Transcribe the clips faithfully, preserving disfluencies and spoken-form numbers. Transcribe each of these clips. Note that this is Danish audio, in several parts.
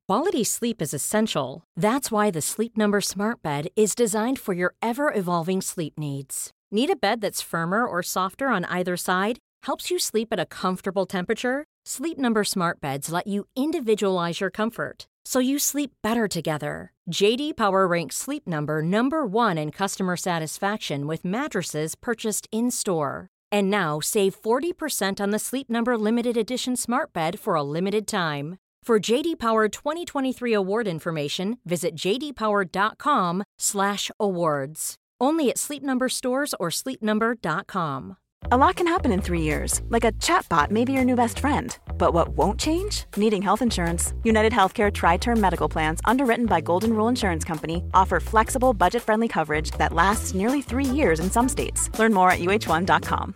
Quality sleep is essential. That's why the Sleep Number Smart Bed is designed for your ever-evolving sleep needs. Need a bed that's firmer or softer on either side? Helps you sleep at a comfortable temperature? Sleep Number Smart Beds let you individualize your comfort, so you sleep better together. J D Power ranks Sleep Number number one in customer satisfaction with mattresses purchased in-store. And now, save forty percent on the Sleep Number Limited Edition Smart Bed for a limited time. For J D Power twenty twenty-three award information, visit j d power dot com slash awards. Only at Sleep Number stores or sleep number dot com. A lot can happen in three years, like a chatbot may be your new best friend. But what won't change? Needing health insurance. United Healthcare Tri-Term Medical Plans, underwritten by Golden Rule Insurance Company, offer flexible, budget-friendly coverage that lasts nearly three years in some states. Learn more at u h one dot com.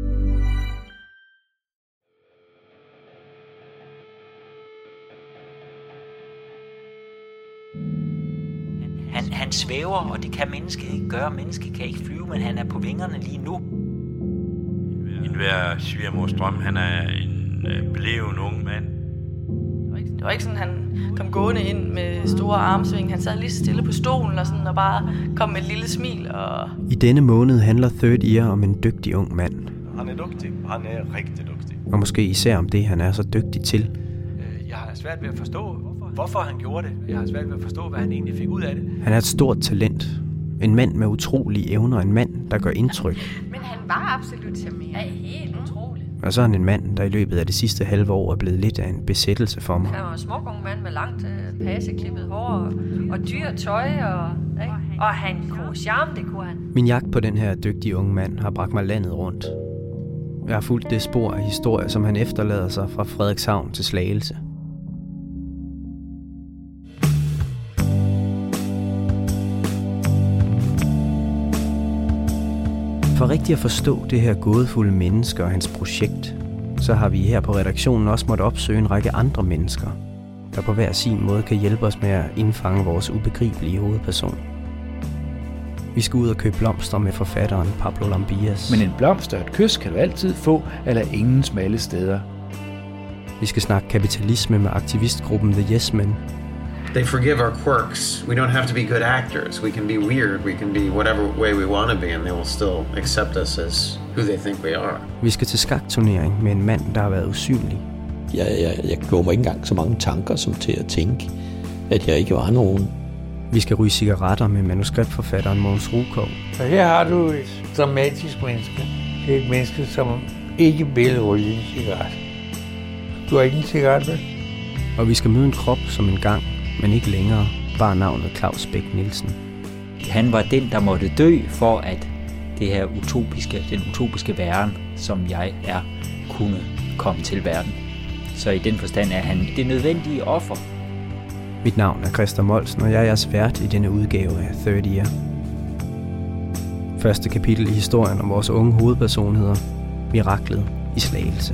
Han, han svæver, og det kan mennesket ikke gøre. Mennesket kan ikke flyve, men han er på vingerne lige nu. En hver svigermors drøm, han er en øh, bleven ung mand. Det var, ikke, det var ikke sådan, han kom gående ind med store armsving. Han sad lige stille på stolen og, sådan, og bare kom med et lille smil. Og... I denne måned handler Third Ear om en dygtig ung mand. Han er dygtig. Han er rigtig dygtig. Og måske især om det, han er så dygtig til. Jeg har svært ved at forstå, hvorfor han gjorde det. Jeg har svært ved at forstå, hvad han egentlig fik ud af det. Han er et stort talent. En mand med utrolige evner. En mand, der gør indtryk. Men han var absolut charmerende. Ja, helt utroligt. Og så er han en mand, der i løbet af det sidste halve år er blevet lidt af en besættelse for mig. Han var en smuk ung mand med langt øh, paseklippet hår og, og dyrt tøj. Og, ikke? Og han kunne charme, det kunne han. Min jagt på den her dygtige unge mand har bragt mig landet rundt. Jeg har fulgt det spor af historie, som han efterlader sig fra Frederikshavn til Slagelse. For rigtig at forstå det her gådefulde menneske og hans projekt, så har vi her på redaktionen også måttet opsøge en række andre mennesker, der på hver sin måde kan hjælpe os med at indfange vores ubegribelige hovedperson. Vi skal ud og købe blomster med forfatteren Pablo Lambias. Men en blomst og et kys kan du altid få, eller ingen smalle steder. Vi skal snakke kapitalisme med aktivistgruppen The Yes Men. They forgive our quirks. We don't have to be good actors. We can be weird. We can be whatever way we want to be, and they will still accept us as who they think we are. Vi skal til skakturnering med en mand, der har været usynlig. Jeg, jeg, jeg gjorde mig ikke engang så mange tanker som til at tænke, at jeg ikke var nogen. Vi skal ryge cigaretter med manuskriptforfatteren Mogens Rukov. Så her har du et dramatisk menneske. Det er et menneske, som ikke vil ryge en cigaret. Du har ikke en cigaret, vel? Og vi skal møde en krop som en gang, men ikke længere, bare navnet Claus Bech Nielsen. Han var den, der måtte dø for, at det her utopiske, den utopiske verden, som jeg er, kunne komme til verden. Så i den forstand er han det nødvendige offer. Mit navn er Christa Molsen, og jeg er jeres vært i denne udgave af Third Ear. Første kapitel i historien om vores unge hovedperson hedder Miraklet i Slagelse.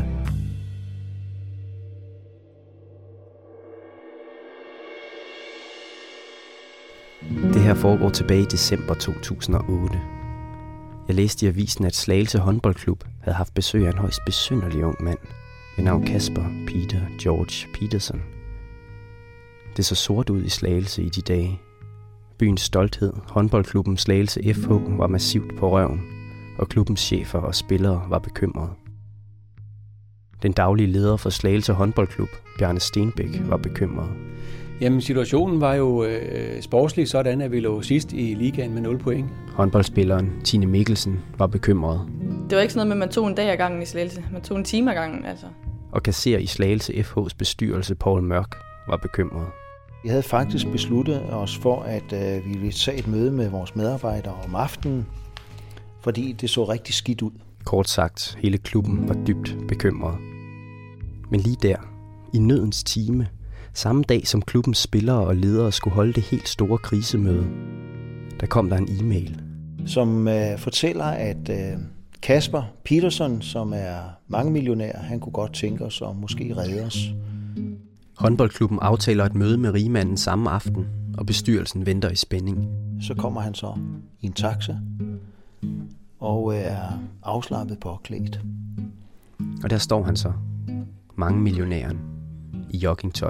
Det her foregår tilbage i december to tusind og otte. Jeg læste i avisen, at Slagelse håndboldklub havde haft besøg af en højst besynderlig ung mand ved navn Kasper Peter George Peterson. Det så sort ud i Slagelse i de dage. Byens stolthed, håndboldklubben Slagelse F H, var massivt på røven, og klubbens chefer og spillere var bekymrede. Den daglige leder for Slagelse håndboldklub, Bjarne Stenbæk, var bekymret. Jamen, situationen var jo øh, sportsligt sådan, at vi lå sidst i ligaen med nul point. Håndboldspilleren Tine Mikkelsen var bekymret. Det var ikke sådan noget med, at man tog en dag ad gangen i Slagelse. Man tog en time ad gangen, altså. Og kasserer i Slagelse F H's bestyrelse, Poul Mørk, var bekymret. Vi havde faktisk besluttet os for, at øh, vi ville tage et møde med vores medarbejdere om aftenen, fordi det så rigtig skidt ud. Kort sagt, hele klubben var dybt bekymret. Men lige der, i nødens time, samme dag som klubbens spillere og ledere skulle holde det helt store krisemøde, der kom der en e-mail. Som øh, fortæller, at øh, Kasper Peterson, som er mangemillionær, han kunne godt tænke os at måske redde os. Håndboldklubben aftaler et møde med rigmanden samme aften, og bestyrelsen venter i spænding. Så kommer han så i en taxa og er afslappet påklædt. Og der står han så, mangemillionæren, i joggingtøj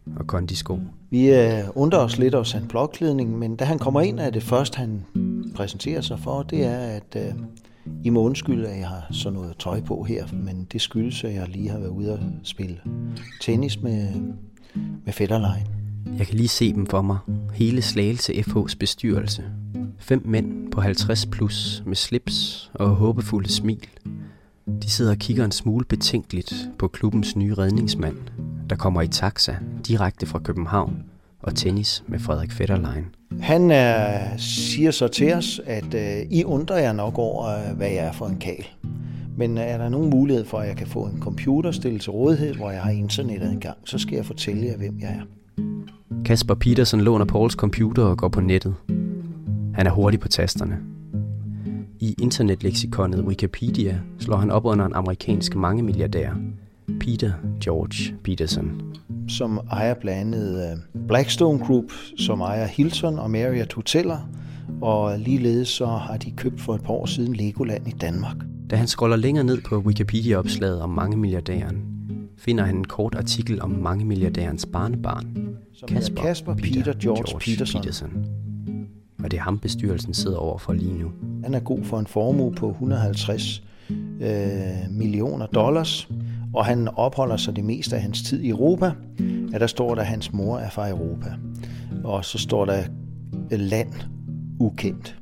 og kondisko. Vi øh, undrer os lidt over hans blåklædning, men da han kommer ind, er det først, han præsenterer sig for, det er, at øh, I må undskylde, at jeg har sådan noget tøj på her, men det skyldes, at jeg lige har været ude og spille tennis med, med Fetterlein. Jeg kan lige se dem for mig. Hele Slagelse F H's bestyrelse. Fem mænd på halvtreds plus med slips og håbefulde smil. De sidder og kigger en smule betænkeligt på klubbens nye redningsmand, der kommer i taxa direkte fra København og tennis med Frederik Fetterlein. Han er, siger så til os, at øh, I undrer jer nok over, hvad jeg er for en kal. Men er der nogen mulighed for, at jeg kan få en computer stillet til rådighed, hvor jeg har internettet engang, så skal jeg fortælle jer, hvem jeg er. Kasper Petersen låner Pauls computer og går på nettet. Han er hurtig på tasterne. I internetleksikonet Wikipedia slår han op under en amerikansk mangemilliardær, Peter George Peterson. Som ejer blandt andet Blackstone Group, som ejer Hilton og Marriott Hoteller, og ligeledes så har de købt for et par år siden Legoland i Danmark. Da han scroller længere ned på Wikipedia-opslaget om mangemilliardæren, finder han en kort artikel om mangemilliardærens barnebarn, Kasper, Kasper Peter, Peter George, George Peterson. Peterson. Og det er ham, bestyrelsen sidder over for lige nu. Han er god for en formue på et hundrede og halvtreds øh, millioner dollars, og han opholder sig det meste af hans tid i Europa. Ja, der står der, at hans mor er fra Europa. Og så står der land ukendt.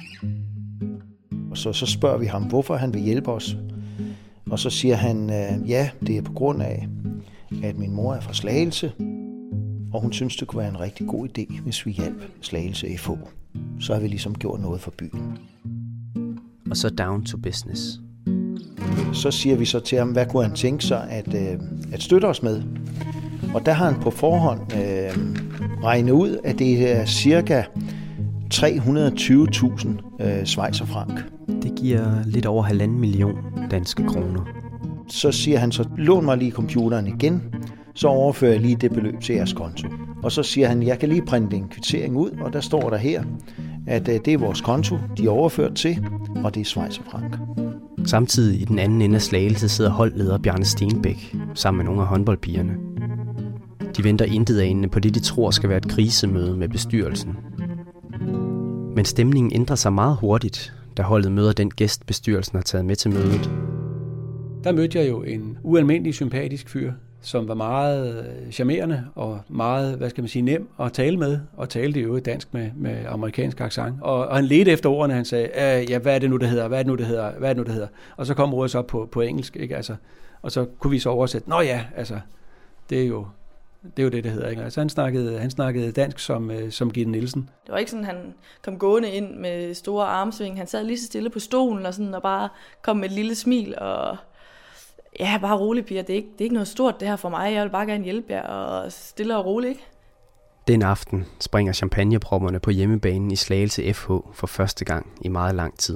Og så, så spørger vi ham, hvorfor han vil hjælpe os. Og så siger han, øh, ja, det er på grund af, at min mor er fra Slagelse, og hun synes, det kunne være en rigtig god idé, hvis vi hjalp Slagelse F H. Så har vi ligesom gjort noget for byen. Og så down to business. Så siger vi så til ham, hvad kunne han tænke sig at, øh, at støtte os med. Og der har han på forhånd øh, regnet ud, at det er cirka tre hundrede og tyve tusind øh, schweizerfranc. Det giver lidt over halvanden million danske kroner. Så siger han så, lån mig lige computeren igen, så overfører jeg lige det beløb til jeres konto. Og så siger han, jeg kan lige printe en kvittering ud, og der står der her, at øh, det er vores konto, de er overført til, og det er schweizerfranc. Samtidig i den anden ende af Slagelse sidder holdleder Bjarne Stenbæk sammen med nogle af håndboldpigerne. De venter intetanende på det, de tror skal være et krisemøde med bestyrelsen. Men stemningen ændrer sig meget hurtigt, da holdet møder den gæst, bestyrelsen har taget med til mødet. Der mødte jeg jo en ualmindelig sympatisk fyr, som var meget charmerende og meget, hvad skal man sige, nem at tale med, og talte jo dansk med, med amerikansk accent. Og, og han ledte efter ordene, han sagde, ja, hvad er det nu, det hedder, hvad er det nu, det hedder, hvad er det nu, det hedder. Og så kom ordet så op på, på engelsk, ikke, altså. Og så kunne vi så oversætte, nå ja, altså, det er jo det, er jo det, det hedder, ikke. Altså han snakkede, han snakkede dansk som, som Gitte Nielsen. Det var ikke sådan, han kom gående ind med store armsving, han sad lige så stille på stolen og, sådan, og bare kom med et lille smil og... Ja, bare rolig, piger. Det er, ikke, det er ikke noget stort, det her for mig. Jeg vil bare gerne hjælpe jer, og stille og roligt, ikke? Den aften springer champagnepropperne på hjemmebanen i Slagelse F H for første gang i meget lang tid.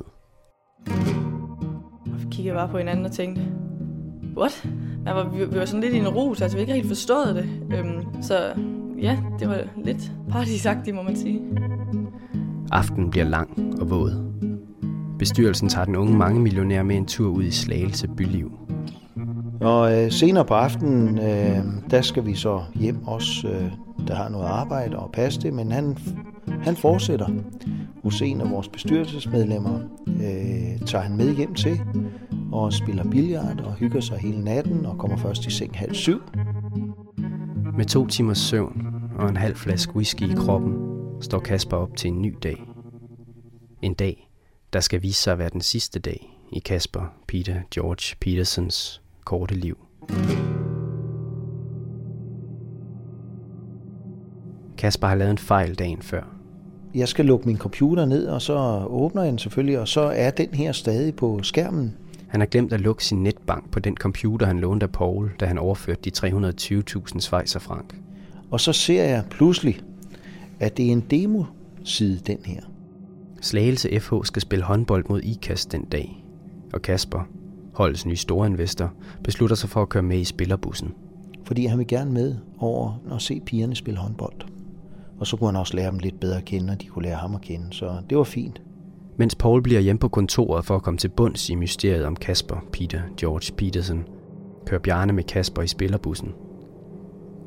Vi kiggede bare på hinanden og tænkte, what? Var, vi, vi var sådan lidt i en rus, altså vi ikke helt forstået det. Øhm, så ja, det var lidt partysagtigt, må man sige. Aftenen bliver lang og våd. Bestyrelsen tager den unge mangemillionær med en tur ud i Slagelse byliv. Og øh, senere på aftenen, øh, der skal vi så hjem også, øh, der har noget arbejde og passe det, men han, han fortsætter hos en af vores bestyrelsesmedlemmer, øh, tager han med hjem til og spiller billard og hygger sig hele natten og kommer først i seng halv syv. Med to timers søvn og en halv flaske whisky i kroppen, står Kasper op til en ny dag. En dag, der skal vise sig at være den sidste dag i Kasper Peter George Petersons korte liv. Kasper har lavet en fejl dagen før. Jeg skal lukke min computer ned, og så åbner jeg den selvfølgelig, og så er den her stadig på skærmen. Han har glemt at lukke sin netbank på den computer, han lånte af Paul, da han overførte de tre hundrede og tyve tusind schweizerfranc. Og så ser jeg pludselig, at det er en demo-side, den her. Slagelse F H skal spille håndbold mod IKAST den dag, og Kasper, holdets nye store investor, beslutter sig for at køre med i spillerbussen. Fordi han vil gerne med over og se pigerne spille håndbold. Og så kunne han også lære dem lidt bedre at kende, og de kunne lære ham at kende, så det var fint. Mens Paul bliver hjemme på kontoret for at komme til bunds i mysteriet om Kasper Peter George Peterson, kører Bjarne med Kasper i spillerbussen.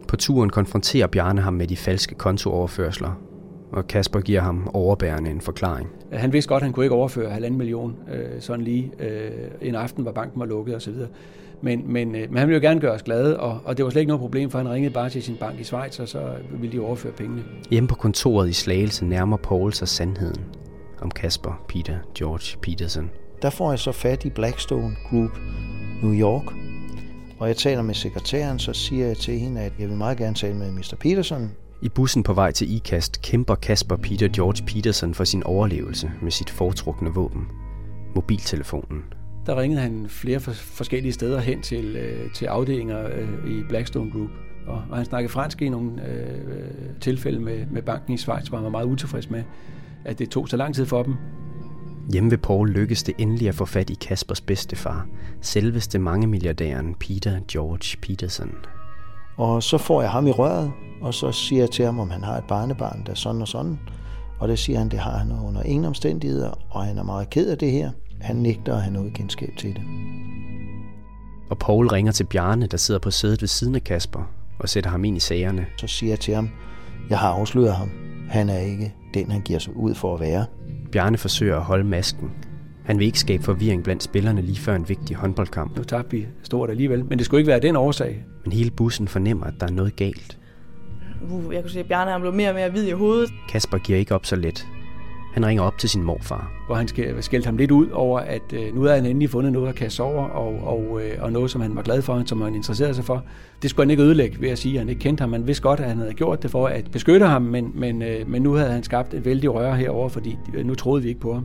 På turen konfronterer Bjarne ham med de falske kontooverførsler, og Kasper giver ham overbærende en forklaring. Han vidste godt, at han kunne ikke overføre halvanden million øh, sådan lige øh, en aften, hvor banken var lukket osv. Men, men, øh, men han ville jo gerne gøre os glade, og, og det var slet ikke noget problem, for han ringede bare til sin bank i Schweiz, og så ville de overføre pengene. Hjemme på kontoret i Slagelse nærmer Paul sig sandheden om Kasper Peter George Peterson. Der får jeg så fat i Blackstone Group New York, og jeg taler med sekretæren, så siger jeg til hende, at jeg vil meget gerne tale med mister Peterson. I bussen på vej til IKAST kæmper Kasper Peter George Peterson for sin overlevelse med sit foretrukne våben, mobiltelefonen. Der ringede han flere forskellige steder hen til, øh, til afdelinger øh, i Blackstone Group, og, og han snakkede fransk i nogle øh, tilfælde med, med banken i Schweiz, hvor han var meget utilfreds med, at det tog så lang tid for dem. Hjemme ved Paul lykkedes det endelig at få fat i Kaspers bedstefar, selveste mangemilliardæren Peter George Peterson. Og så får jeg ham i røret, og så siger jeg til ham, om han har et barnebarn, der er sådan og sådan. Og det siger han, det har han under ingen omstændigheder, og han er meget ked af det her. Han nægter at have noget kendskab til det. Og Paul ringer til Bjarne, der sidder på sædet ved siden af Kasper, og sætter ham ind i sagerne. Så siger jeg til ham, jeg har afsløret ham. Han er ikke den, han giver sig ud for at være. Bjarne forsøger at holde masken. Han vil ikke skabe forvirring blandt spillerne lige før en vigtig håndboldkamp. Nu tabte vi stort alligevel, men det skulle ikke være den årsag. Men hele bussen fornemmer, at der er noget galt. Uh, jeg kunne se, at Bjarne han blev mere og mere hvid i hovedet. Kasper giver ikke op så let. Han ringer op til sin morfar. Hvor han skældte ham lidt ud over, at øh, nu havde han endelig fundet noget at kaste over, og, og, øh, og noget, som han var glad for, som han interesserede sig for. Det skulle han ikke ødelægge ved at sige, at han ikke kendte ham. Man vidste godt, at han havde gjort det for at beskytte ham, men, men, øh, men nu havde han skabt et vældig røre herover, fordi øh, nu troede vi ikke på ham.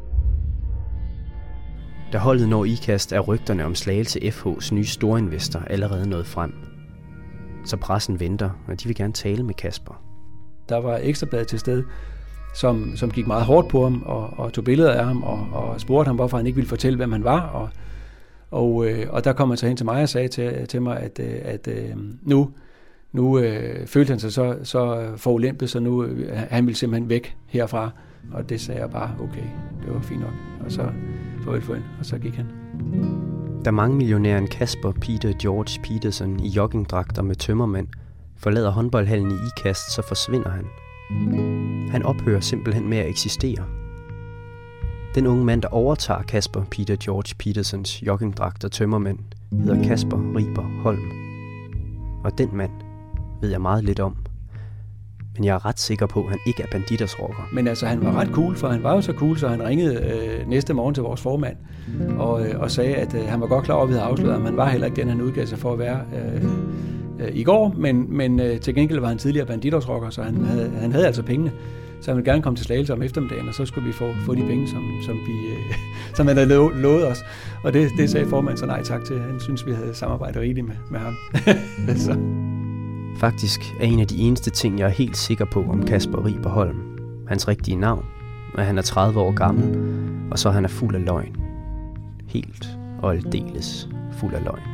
Da holdet når IKAST, er rygterne om Slagelse F H's nye storinvestor allerede nået frem. Så pressen venter, og de vil gerne tale med Kasper. Der var Ekstrabladet til stede, som, som gik meget hårdt på ham og, og tog billeder af ham og, og spurgte ham, hvorfor han ikke ville fortælle, hvem han var. Og, og, øh, og der kom han så hen til mig og sagde til, til mig, at, øh, at øh, nu, nu øh, følte han sig så, så forulæmpet, så nu øh, han ville simpelthen væk herfra. Og det sagde jeg bare, okay, det var fint nok. Og så farvel for hende, og så gik han. Da mangemillionæren Kasper Peter George Peterson i joggingdragter med tømmermænd forlader håndboldhallen i IKAST, så forsvinder han. Han ophører simpelthen med at eksistere. Den unge mand, der overtager Kasper Peter George Petersons joggingdragt og tømmermænd, hedder Kasper Riber Holm. Og den mand ved jeg meget lidt om. Men jeg er ret sikker på, at han ikke er banditers rocker. Men altså, han var ret cool, for han var jo så cool, så han ringede øh, næste morgen til vores formand og, øh, og sagde, at øh, han var godt klar over, at vi havde afsløret, at han var heller ikke den, han udgav sig for at være øh, øh, i går, men, men øh, til gengæld var han tidligere banditers rocker, så han havde, han havde altså pengene. Så han ville gerne komme til Slagelse om eftermiddagen, og så skulle vi få, få de penge, som, som, vi, øh, som han havde lo- lovet os. Og det, det sagde formanden så nej tak til. Han synes, vi havde samarbejdet rigeligt med, med ham. så. Faktisk er en af de eneste ting, jeg er helt sikker på om Kasper Riber Holm, hans rigtige navn, at han er tredive år gammel, og så han er fuld af løgn. Helt og aldeles fuld af løgn.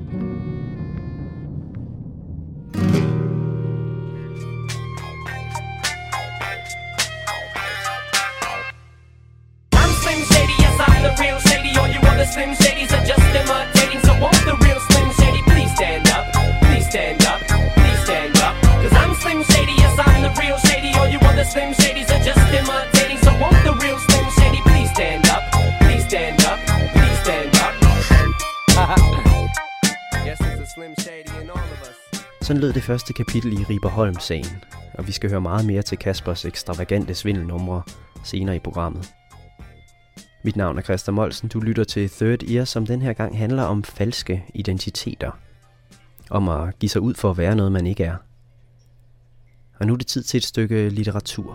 I'm Slim Shady, yes I'm the real Shady. All you other Slim Shadys are just imitating. So won't the real Slim Shady please stand up, please stand up. Slim Shady, yes, I'm the real Shady. All you other Slim Shadys are just imitating. So won't the real Slim Shady please stand up, please stand up, please stand up. Yes, there's a Slim Shady in all of us. Sådan lød det første kapitel i Riber Holm-sagen, og vi skal høre meget mere til Kaspers ekstravagante svindelnumre senere i programmet. Mit navn er Christa Molsen. Du lytter til Third Ear, som den her gang handler om falske identiteter. Om at give sig ud for at være noget, man ikke er. Og nu er det tid til et stykke litteratur.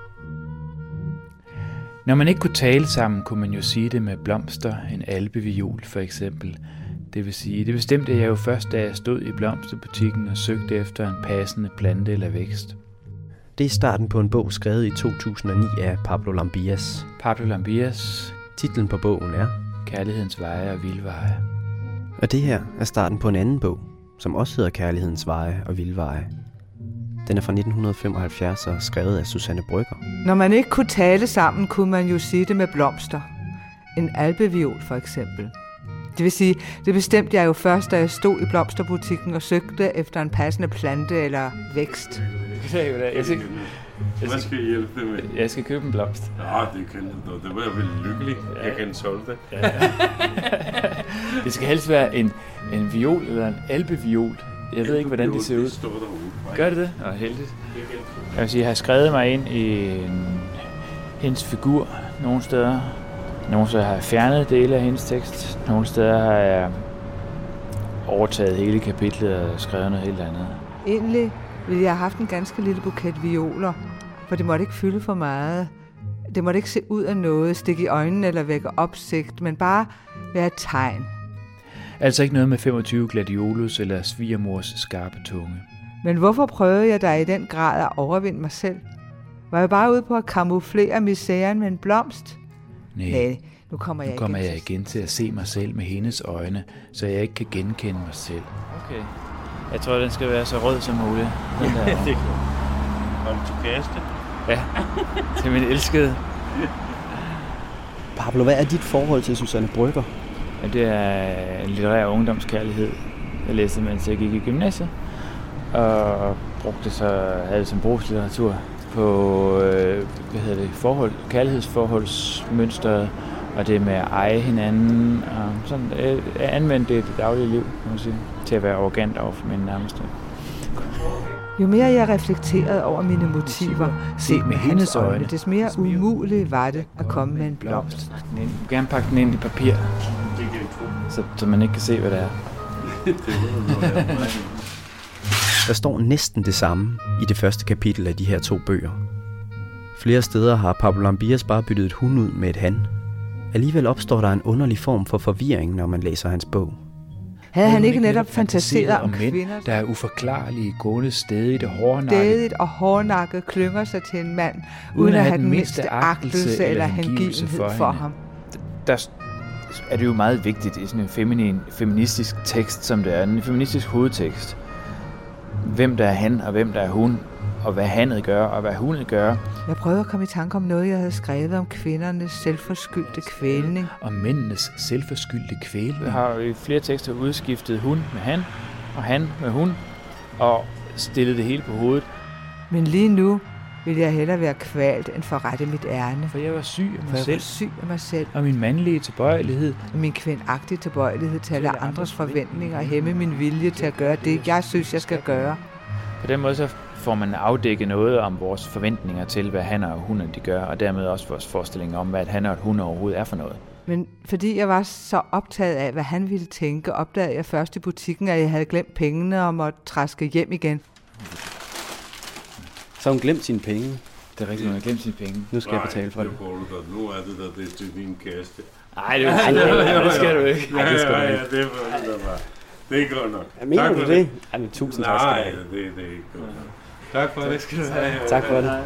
Når man ikke kunne tale sammen, kunne man jo sige det med blomster, en alpeviol for eksempel. Det vil sige, det bestemte jeg jo først, da jeg stod i blomsterbutikken og søgte efter en passende plante eller vækst. Det er starten på en bog skrevet i to tusind og ni af Pablo Lambias. Pablo Lambias. Titlen på bogen er Kærlighedens veje og vildveje. Og det her er starten på en anden bog, som også hedder Kærlighedens veje og vildveje. Den er fra nitten femoghalvfjerds og skrevet af Susanne Brøgger. Når man ikke kunne tale sammen, kunne man jo sige det med blomster. En alpeviol for eksempel. Det vil sige, det bestemte jeg jo først, da jeg stod i blomsterbutikken og søgte efter en passende plante eller vækst. Jeg skal, Hvad skal I hjælpe det med? Jeg skal købe en blomst. Ja, det kan du. Det var jeg vel lykkelig. Ja. Jeg kan solge det. Ja. Det skal helst være en, en viol eller en alpeviol. Jeg ved ikke, hvordan det ser ud. Det står derude. Gør det det? Nå, heldigt. Jeg vil sige, jeg har skrevet mig ind i en, hendes figur nogle steder. Nogle steder har jeg fjernet dele af hendes tekst. Nogle steder har jeg overtaget hele kapitlet og skrevet noget helt andet. Egentlig ville jeg have haft en ganske lille buket violer, for det måtte ikke fylde for meget. Det måtte ikke se ud af noget, stikke i øjnene eller vække opsigt, men bare være et tegn. Altså ikke noget med femogtyve gladiolus eller svigermors skarpe tunge. Men hvorfor prøvede jeg da i den grad at overvinde mig selv? Var jeg bare ude på at kamuflere misæren med en blomst? Nej, Nej nu kommer, jeg, nu kommer igen jeg igen til at se mig selv med hendes øjne, så jeg ikke kan genkende mig selv. Okay. Jeg tror, den skal være så rød som muligt. Den der. Det er klart. Kom til kaste. Ja, til min elskede. Pablo, hvad er dit forhold til Susanne Brøgger? Ja, det er en litterær ungdomskærlighed. Jeg læste, mens jeg gik i gymnasiet, og brugte så, havde det som brugslitteratur på øh, hvad hedder det, forhold, kærlighedsforholdsmønstret, og det med at eje hinanden, og sådan, jeg, jeg anvendte det i det daglige liv, kan man sige, til at være arrogant over for mine nærmeste. Jo mere jeg reflekterede over mine motiver, set med hendes øjne, des mere umuligt var det at komme med en blomst. Du må gerne pakke den ind i papir, så, så man ikke kan se, hvad det er. Der står næsten det samme i det første kapitel af de her to bøger. Flere steder har Pablo Lambias bare byttet et hun ud med et han. Alligevel opstår der en underlig form for forvirring, når man læser hans bog. Havde han ikke netop fantaseret om mænd, kvinder, der er uforklarlige, gående stedigt og hårdnakket, stedigt og hårdnakket klynger sig til en mand, uden at have den mindste agtelse eller hengivenhed for, for ham? Der er det jo meget vigtigt i sådan en feminin, feministisk tekst, som det er, en feministisk hovedtekst. Hvem der er han, og hvem der er hun, og hvad hanet gør, og hvad hunet gør. Jeg prøvede at komme i tanke om noget, jeg havde skrevet om kvindernes selvforskyldte kvælning. Og mændenes selvforskyldte kvælning. Jeg har i flere tekster udskiftet hun med han, og han med hun, og stillet det hele på hovedet. Men lige nu ville jeg hellere være kvalt end forrette mit ærne. For jeg var syg af mig For jeg selv. var syg af mig selv. Og min mandlige tilbøjelighed. Og min kvindagtige tilbøjelighed til at lade andres forventninger og hæmme min vilje til at gøre det, jeg synes, jeg skal gøre. På den måde så får man afdækket noget om vores forventninger til, hvad han og hun de gør, og dermed også vores forestillinger om, hvad han og hun overhovedet er for noget. Men fordi jeg var så optaget af, hvad han ville tænke, opdagede jeg først i butikken, at jeg havde glemt pengene og måtte traske hjem igen. Så har hun glemt sine penge. Det er rigtigt, hun har glemt sine penge. Nu skal Nej, jeg betale for det. det. Nu er det der, det er til din kaste. Nej, det, det, det skal du ikke. Nej, det skal du ikke. Ja, det er det bare. Det er godt nok. Jeg mener tak du det? det? Jamen, tusind tak skal du have. Nej, det, det er ikke godt nok. Tak for det. Skal du have. Tak for det.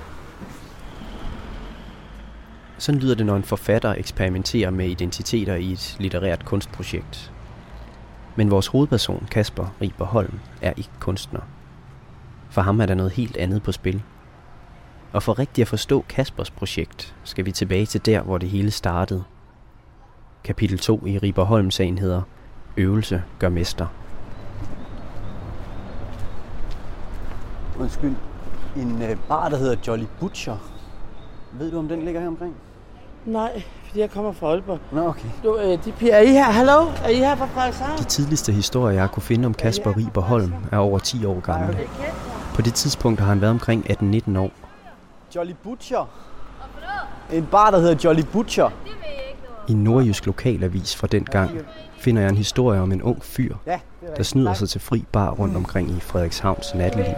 Sådan lyder det, når en forfatter eksperimenterer med identiteter i et litterært kunstprojekt. Men vores hovedperson, Kasper Riber Holm, er ikke kunstner. For ham er der noget helt andet på spil. Og for rigtigt at forstå Kaspers projekt, skal vi tilbage til der, hvor det hele startede. Kapitel to i Riber Holm-sagen hedder Øvelse gør mester. Undskyld. En øh, bar, der hedder Jolly Butcher. Ved du, om den ligger her omkring? Nej, fordi jeg kommer fra Aalborg. Nå, okay. Du, øh, de piger, er I her? Hallo? Er I her fra Frederikshavn? De tidligste historier, jeg kunne finde om Kasper Riber Holm, er over ti år gamle. På det tidspunkt har han været omkring atten nitten år. Jolly Butcher. En bar, der hedder Jolly Butcher. I en nordjysk lokalavis fra den gang finder jeg en historie om en ung fyr, der snyder sig til fri bar rundt omkring i Frederikshavns natteliv.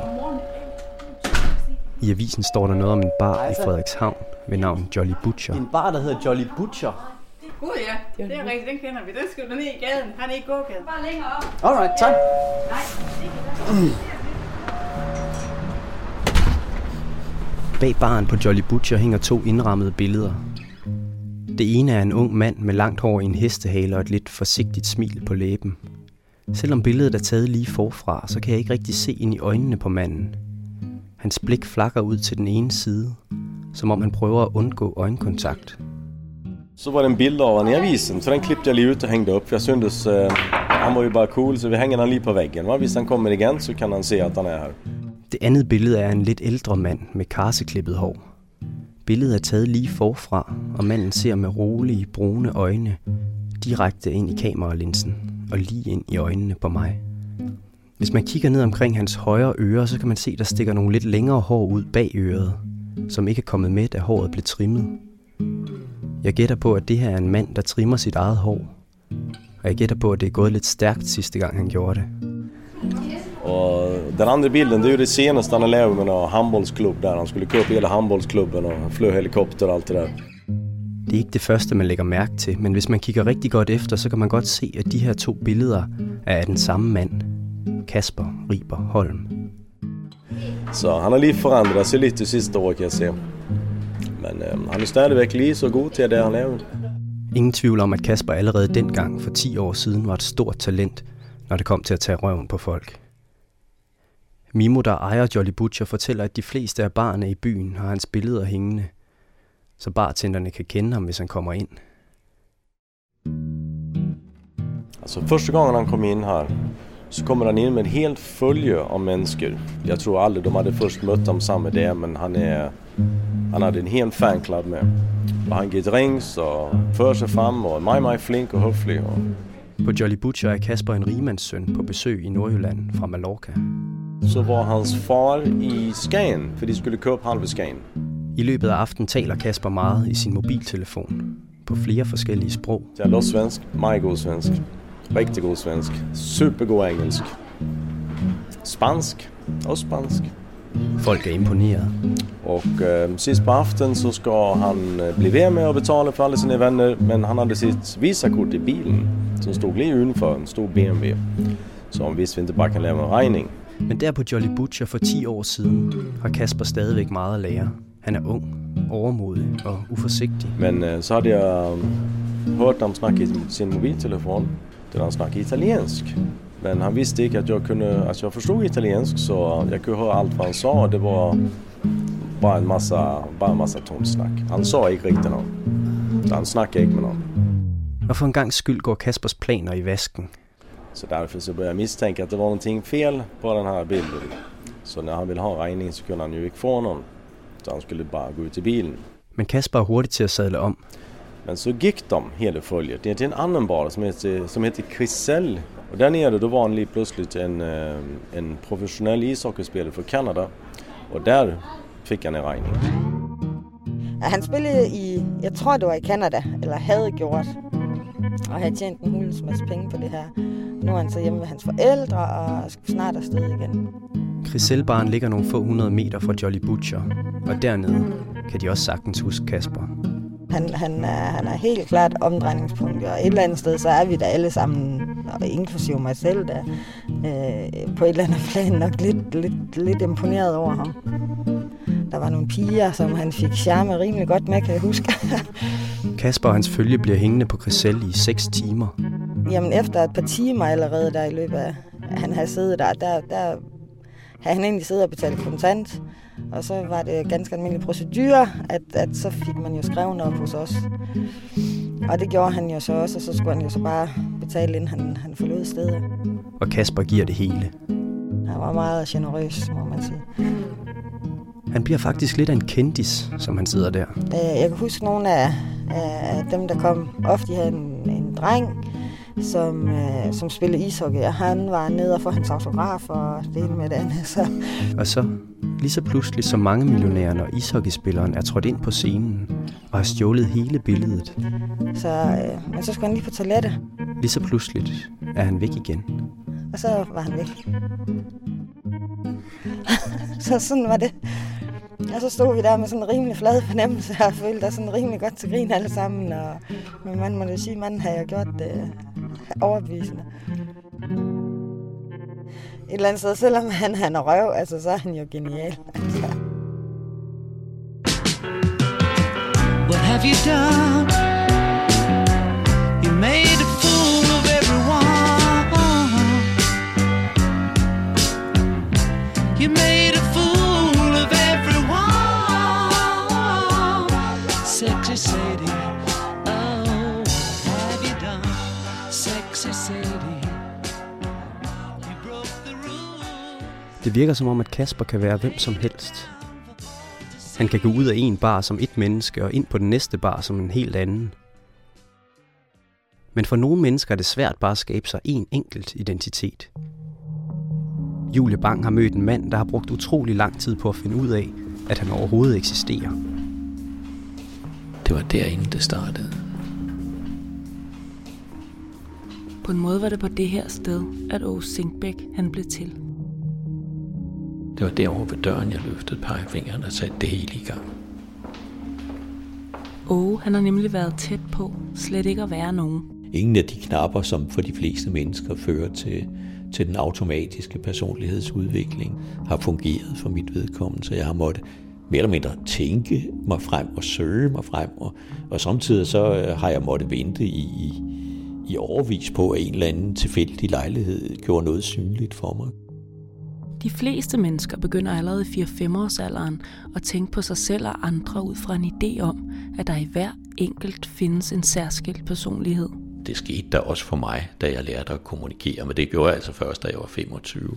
I avisen står der noget om en bar i Frederikshavn ved navn Jolly Butcher. En bar, der hedder Jolly Butcher. Gud ja, det er rigtigt, den kender vi. Den skal du ned i gaden. Han er i gågaden. Bare længere op. Alright, tak. Bag baren på Jolly Butcher hænger to indrammede billeder. Det ene er en ung mand med langt hår i en hestehale og et lidt forsigtigt smil på læben. Selvom billedet er taget lige forfra, så kan jeg ikke rigtig se ind i øjnene på manden. Hans blik flakker ud til den ene side, som om han prøver at undgå øjenkontakt. Så var det en bild av han i avisen, så den klippte jag lige ut och hängde upp. För jag syntes, eh, han var ju bara cool, så vi hänger han lige på væggen. Va? Hvis han kommer igen, så kan han se, at han er her. Det andet billede er en lidt ældre mand med karseklippet hår. Billedet er taget lige forfra, og manden ser med rolige, brune øjne direkte ind i kameralinsen og lige ind i øjnene på mig. Hvis man kigger ned omkring hans højre øre, så kan man se, der stikker nogle lidt længere hår ud bag øret, som ikke er kommet med, da håret blev trimmet. Jeg gætter på, at det her er en mand, der trimmer sit eget hår. Og jeg gætter på, at det er gået lidt stærkt sidste gang, han gjorde det. Og den andre bilden, det er jo det seneste, han har lavet med en handbollsklub der. Han skulle købe hele handbollsklubben og flyve helikopter og alt det der. Det er ikke det første, man lægger mærke til, men hvis man kigger rigtig godt efter, så kan man godt se, at de her to billeder er af den samme mand. Kasper Riber Holm. Så han har lige forandret sig lidt det sidste år, kan jeg se. Men øh, han er stadigvæk lige så god til det, han laver. Ingen tvivl om, at Kasper allerede dengang for ti år siden var et stort talent, når det kom til at tage røven på folk. Mimo, der ejer Jolly Butcher, fortæller, at de fleste af barne i byen har hans billeder hængende, så bartenderne kan kende ham, hvis han kommer ind. Altså, første gangen han kom ind her, så kommer han ind med et helt følge af mennesker. Jeg tror aldrig, de havde først mødt ham sammen med det, men han, er, han havde en helt fanklub med. Og han giver rings og fører sig frem, og er meget, meget flink og høflig. Og... På Jolly Butcher er Kasper en rigmandssøn på besøg i Nordjylland fra Mallorca. Så var hans far i Skagen, for de skulle købe halve Skagen. I løbet af aftenen taler Kasper meget i sin mobiltelefon på flere forskellige sprog. Jeg er los svensk, meget god svensk, rigtig god svensk, supergod engelsk, spansk og spansk. Folk er imponeret. Og øh, sidst på aftenen så skal han øh, blive ved med at betale for alle sine venner, men han havde sit visakort i bilen, som stod lige udenfor en stor B M W, så han vidste, vi ikke bare kan lave en regning. Men der på Jolly Butcher for ti år siden har Kasper stadigvæk meget at lære. Han er ung, overmodig og uforsigtig. Men øh, så havde jeg øh, hørt ham snakke i sin mobiltelefon, der han snakkede italiensk. Men han vidste ikke, at jeg, kunne, at jeg forstod italiensk, så jeg kunne høre alt, hvad han sa, og det var bare en masse, bare en masse tomt snak. Han sa ikke rigtig noget, så han snakkede ikke med nogen. Og for en gang skyld går Kaspers planer i vasken. Så derfor så började jag misstänka att det var någonting fel på den här bilden. Så när han ville ha regning så kunde han ju ikke få någon. Så han skulle bara gå ut i bilen. Men Kasper er hurtigt til at sadle om. Men så gick de hele följet. Det är till en annan bar som heter, som heter Crisell. Och där nere då var han lige plötsligt en, en professionell ishockeyspelare för Kanada. Och där fick han en regning. Han spillede i, jeg tror det var i Kanada, eller havde gjort. Og havde tjent en hulens masse penge på det her. Nu er han så hjemme med hans forældre og skal snart afsted igen. Crisell-baren ligger nogle få hundrede meter fra Jolly Butcher, og dernede kan de også sagtens huske Kasper. Han, han, er, han er helt klart omdrejningspunkt, og et eller andet sted, så er vi der alle sammen, og inklusive mig selv, der øh, på et eller andet plan nok lidt, lidt, lidt imponeret over ham. Der var nogle piger, som han fik charme rimelig godt med, kan jeg huske. Kasper og hans følge bliver hængende på Crisell i seks timer. Jamen efter et par timer allerede der i løbet af, han havde siddet der, der, der havde han egentlig siddet og betalt kontant. Og så var det ganske almindelig procedure, at, at så fik man jo skrevet op hos os. Og det gjorde han jo så også, og så skulle han jo så bare betale, inden han, han forlod stedet. Og Kasper giver det hele. Han var meget generøs, må man sige. Han bliver faktisk lidt af en kendis, som han sidder der. Jeg kan huske nogle af, af dem, der kom. Ofte de havde en, en dreng, som, øh, som spillede ishockey, og han var nede og få hans autograf og det ene med det andet. Så. Og så, lige så pludselig som mange millionærer, når ishockeyspilleren er trådt ind på scenen og har stjålet hele billedet. Så, øh, men så skulle han lige på toilettet. Lige så pludseligt er han væk igen. Og så var han væk. Så sådan var det. Og så stod vi der med sådan en rimelig flad fornemmelse, og følte os sådan rimelig godt til grin alle sammen. Og min mand må jo sige, at manden havde gjort det øh, overbevisende. Et eller andet sted, selvom han, han er røv, altså, så er han jo genial. Altså. What have you done? You made a fool of everyone. You made a fool of everyone. Sexy Sadie. Oh. Det virker som om, at Kasper kan være hvem som helst. Han kan gå ud af en bar som et menneske og ind på den næste bar som en helt anden. Men for nogle mennesker er det svært bare at skabe sig en enkelt identitet. Julie Bang har mødt en mand, der har brugt utrolig lang tid på at finde ud af, at han overhovedet eksisterer. Det var derinde, det startede. På en måde var det på det her sted, at Åge Sinkbæk han blev til. Det var derovre ved døren, jeg løftede pegefingeren og satte det hele i gang. Åge, han har nemlig været tæt på slet ikke at være nogen. Ingen af de knapper, som for de fleste mennesker fører til, til den automatiske personlighedsudvikling, har fungeret for mit vedkommende, så jeg har måttet mere eller mindre tænke mig frem og søge mig frem, og, og samtidig så har jeg måttet vente i, i, i overvis på, at en eller anden tilfældig lejlighed gjorde noget synligt for mig. De fleste mennesker begynder allerede i fire-fem års alderen at tænke på sig selv og andre ud fra en idé om, at der i hver enkelt findes en særskilt personlighed. Det skete der også for mig, da jeg lærte at kommunikere, men det gjorde jeg altså først, da jeg var femogtyve.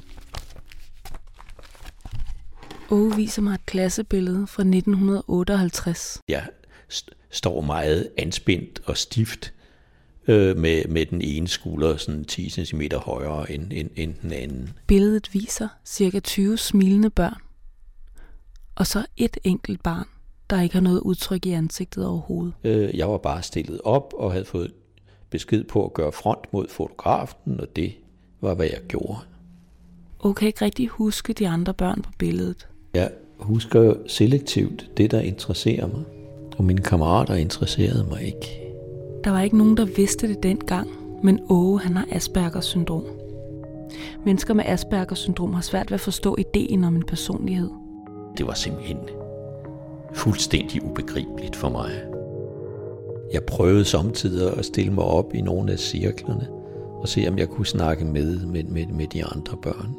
Åge viser mig et klassebillede fra nitten otteoghalvtreds. Jeg st- står meget anspændt og stift øh, med, med den ene skulder sådan ti centimeter højere end, end, end den anden. Billedet viser cirka tyve smilende børn. Og så et enkelt barn, der ikke har noget udtryk i ansigtet overhovedet. Øh, jeg var bare stillet op og havde fået besked på at gøre front mod fotografen, og det var, hvad jeg gjorde. Åge kan ikke rigtig huske de andre børn på billedet. Jeg husker selektivt det, der interesserer mig, og mine kammerater interesserede mig ikke. Der var ikke nogen, der vidste det dengang, men Åge, han har Aspergers syndrom. Mennesker med Aspergers syndrom har svært ved at forstå ideen om en personlighed. Det var simpelthen fuldstændig ubegribeligt for mig. Jeg prøvede samtidig at stille mig op i nogle af cirklerne og se, om jeg kunne snakke med, med, med, med de andre børn.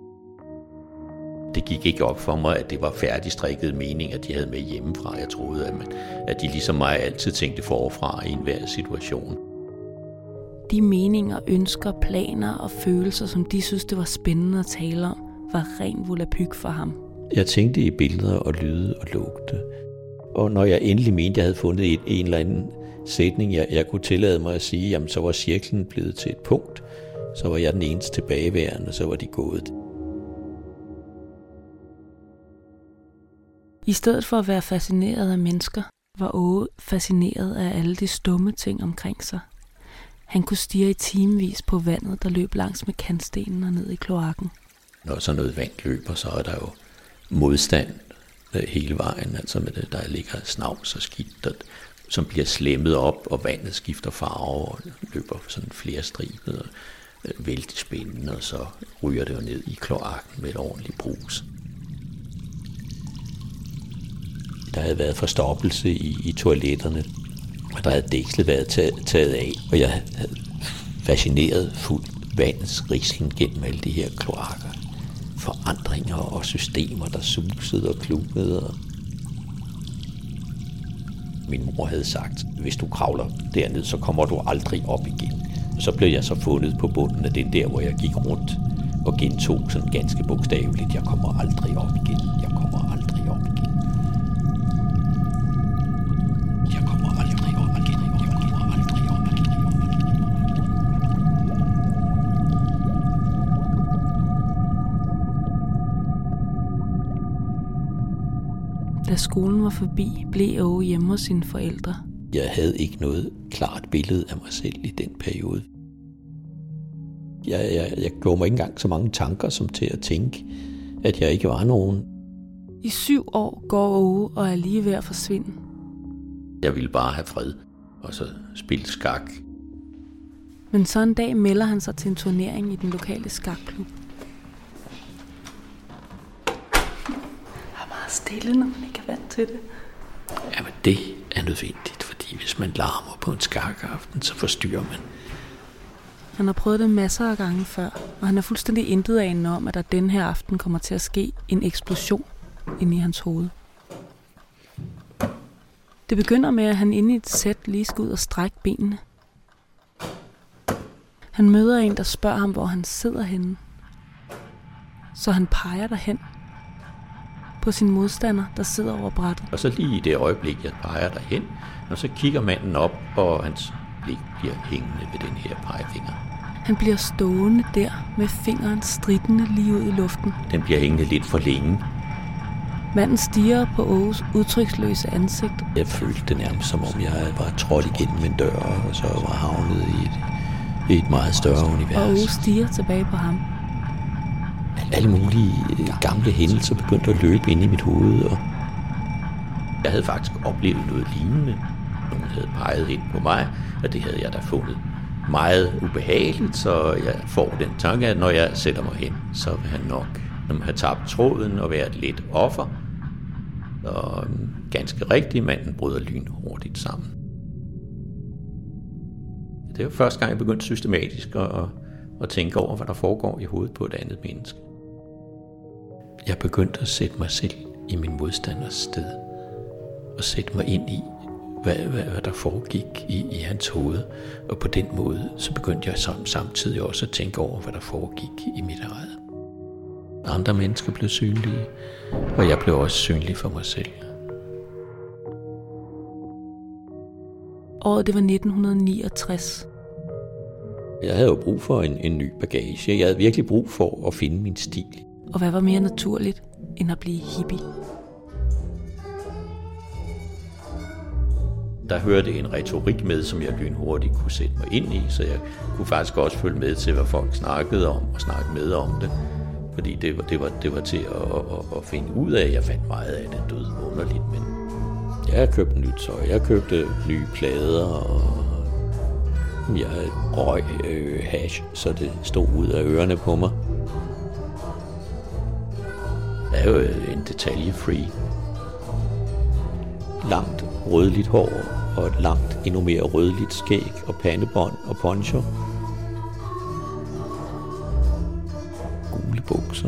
Det gik ikke op for mig, at det var færdigstrikket meninger, de havde med hjemmefra. Jeg troede, at, man, at de ligesom mig altid tænkte forfra i enhver situation. De meninger, ønsker, planer og følelser, som de synes, det var spændende at tale om, var ren volapyk for ham. Jeg tænkte i billeder og lyde og lugte. Og når jeg endelig mente, jeg havde fundet et, en eller anden sætning, jeg, jeg kunne tillade mig at sige, jamen så var cirklen blevet til et punkt. Så var jeg den eneste tilbageværende, og så var de gået. I stedet for at være fascineret af mennesker, var Åge fascineret af alle de stumme ting omkring sig. Han kunne stirre i timevis på vandet, der løb langs med kantstenen og ned i kloakken. Når så noget vand løber, så er der jo modstand hele vejen, altså med det, der ligger snavs og skidt, der, som bliver slemmet op, og vandet skifter farve og løber sådan flere striber, og øh, vældig spændende, og så ryger det jo ned i kloakken med et ordentligt brus. Der havde været forstoppelse i, i toiletterne, og der havde dækslet været taget, taget af, og jeg havde fascineret fuldt vandets rislen gennem alle de her kloakker. Forandringer og systemer, der susede og klukkede. Min mor havde sagt, hvis du kravler derned, så kommer du aldrig op igen. Og så blev jeg så fundet på bunden af den der, hvor jeg gik rundt og gentog sådan ganske bogstaveligt, jeg kommer aldrig op igen, jeg kommer aldrig op igen. Jeg kommer aldrig op igen, jeg kommer aldrig op igen. Da skolen var forbi, blev Åge hjemme hos sine forældre. Jeg havde ikke noget klart billede af mig selv i den periode. Jeg, jeg, jeg gjorde mig ikke engang så mange tanker som til at tænke, at jeg ikke var nogen. I syv år går Åge og er lige ved at forsvinde. Jeg ville bare have fred, og så spille skak. Men så en dag melder han sig til en turnering i den lokale skakklub. Stille, når man ikke er vant til det. Jamen, det er nødvendigt, fordi hvis man larmer på en skakaften, så forstyrrer man. Han har prøvet det masser af gange før, og han er fuldstændig intetanende om, at der den her aften kommer til at ske en eksplosion inde i hans hoved. Det begynder med, at han inde i et sæt lige skal ud og strække benene. Han møder en, der spørger ham, hvor han sidder henne. så han peger derhen på sin modstander, der sidder over brættet. Og så lige i det øjeblik, jeg peger derhen, og så kigger manden op, og hans blik bliver hængende ved den her pegefinger. Han bliver stående der med fingeren strittende lige ud i luften. Den bliver hængende lidt for længe. Manden stirrer på Åges udtryksløse ansigt. Jeg følte det nærmest som om jeg var trådt igennem en dør, og så var havnet i et, i et meget større univers. Og Åge stirrer tilbage på ham. Alle mulige gamle hændelser begyndte at løbe ind i mit hoved, og jeg havde faktisk oplevet noget lignende. Nogen havde peget ind på mig, og det havde jeg da fundet meget ubehageligt, så jeg får den tanke, at når jeg sætter mig hen, så vil han nok have tabt tråden og været lidt offer. Og ganske rigtigt, manden bryder lynhurtigt sammen. Det var første gang, jeg begyndte systematisk at, at tænke over, hvad der foregår i hovedet på et andet menneske. Jeg begyndte at sætte mig selv i min modstanders sted, og sætte mig ind i, hvad, hvad, hvad der foregik i, i hans hoved. Og på den måde, så begyndte jeg sam, samtidig også at tænke over, hvad der foregik i mit eget. Andre mennesker blev synlige, og jeg blev også synlig for mig selv. Året det var nitten niogtres. Jeg havde jo brug for en, en ny bagage. Jeg havde virkelig brug for at finde min stil. Og hvad var mere naturligt, end at blive hippie? Der hørte en retorik med, som jeg lynhurtigt kunne sætte mig ind i, så jeg kunne faktisk også følge med til, hvad folk snakkede om, og snakke med om det. Fordi det var, det var, det var til at, at, at finde ud af. Jeg fandt meget af det døde underligt, men jeg købte nyt tøj, jeg købte nye plader, og jeg røg øh, hash, så det stod ud af ørerne på mig. Jeg er jo en detaljefree. Langt rødligt hår, og et langt, endnu mere rødligt skæg, og pandebånd og poncho. Gule bukser.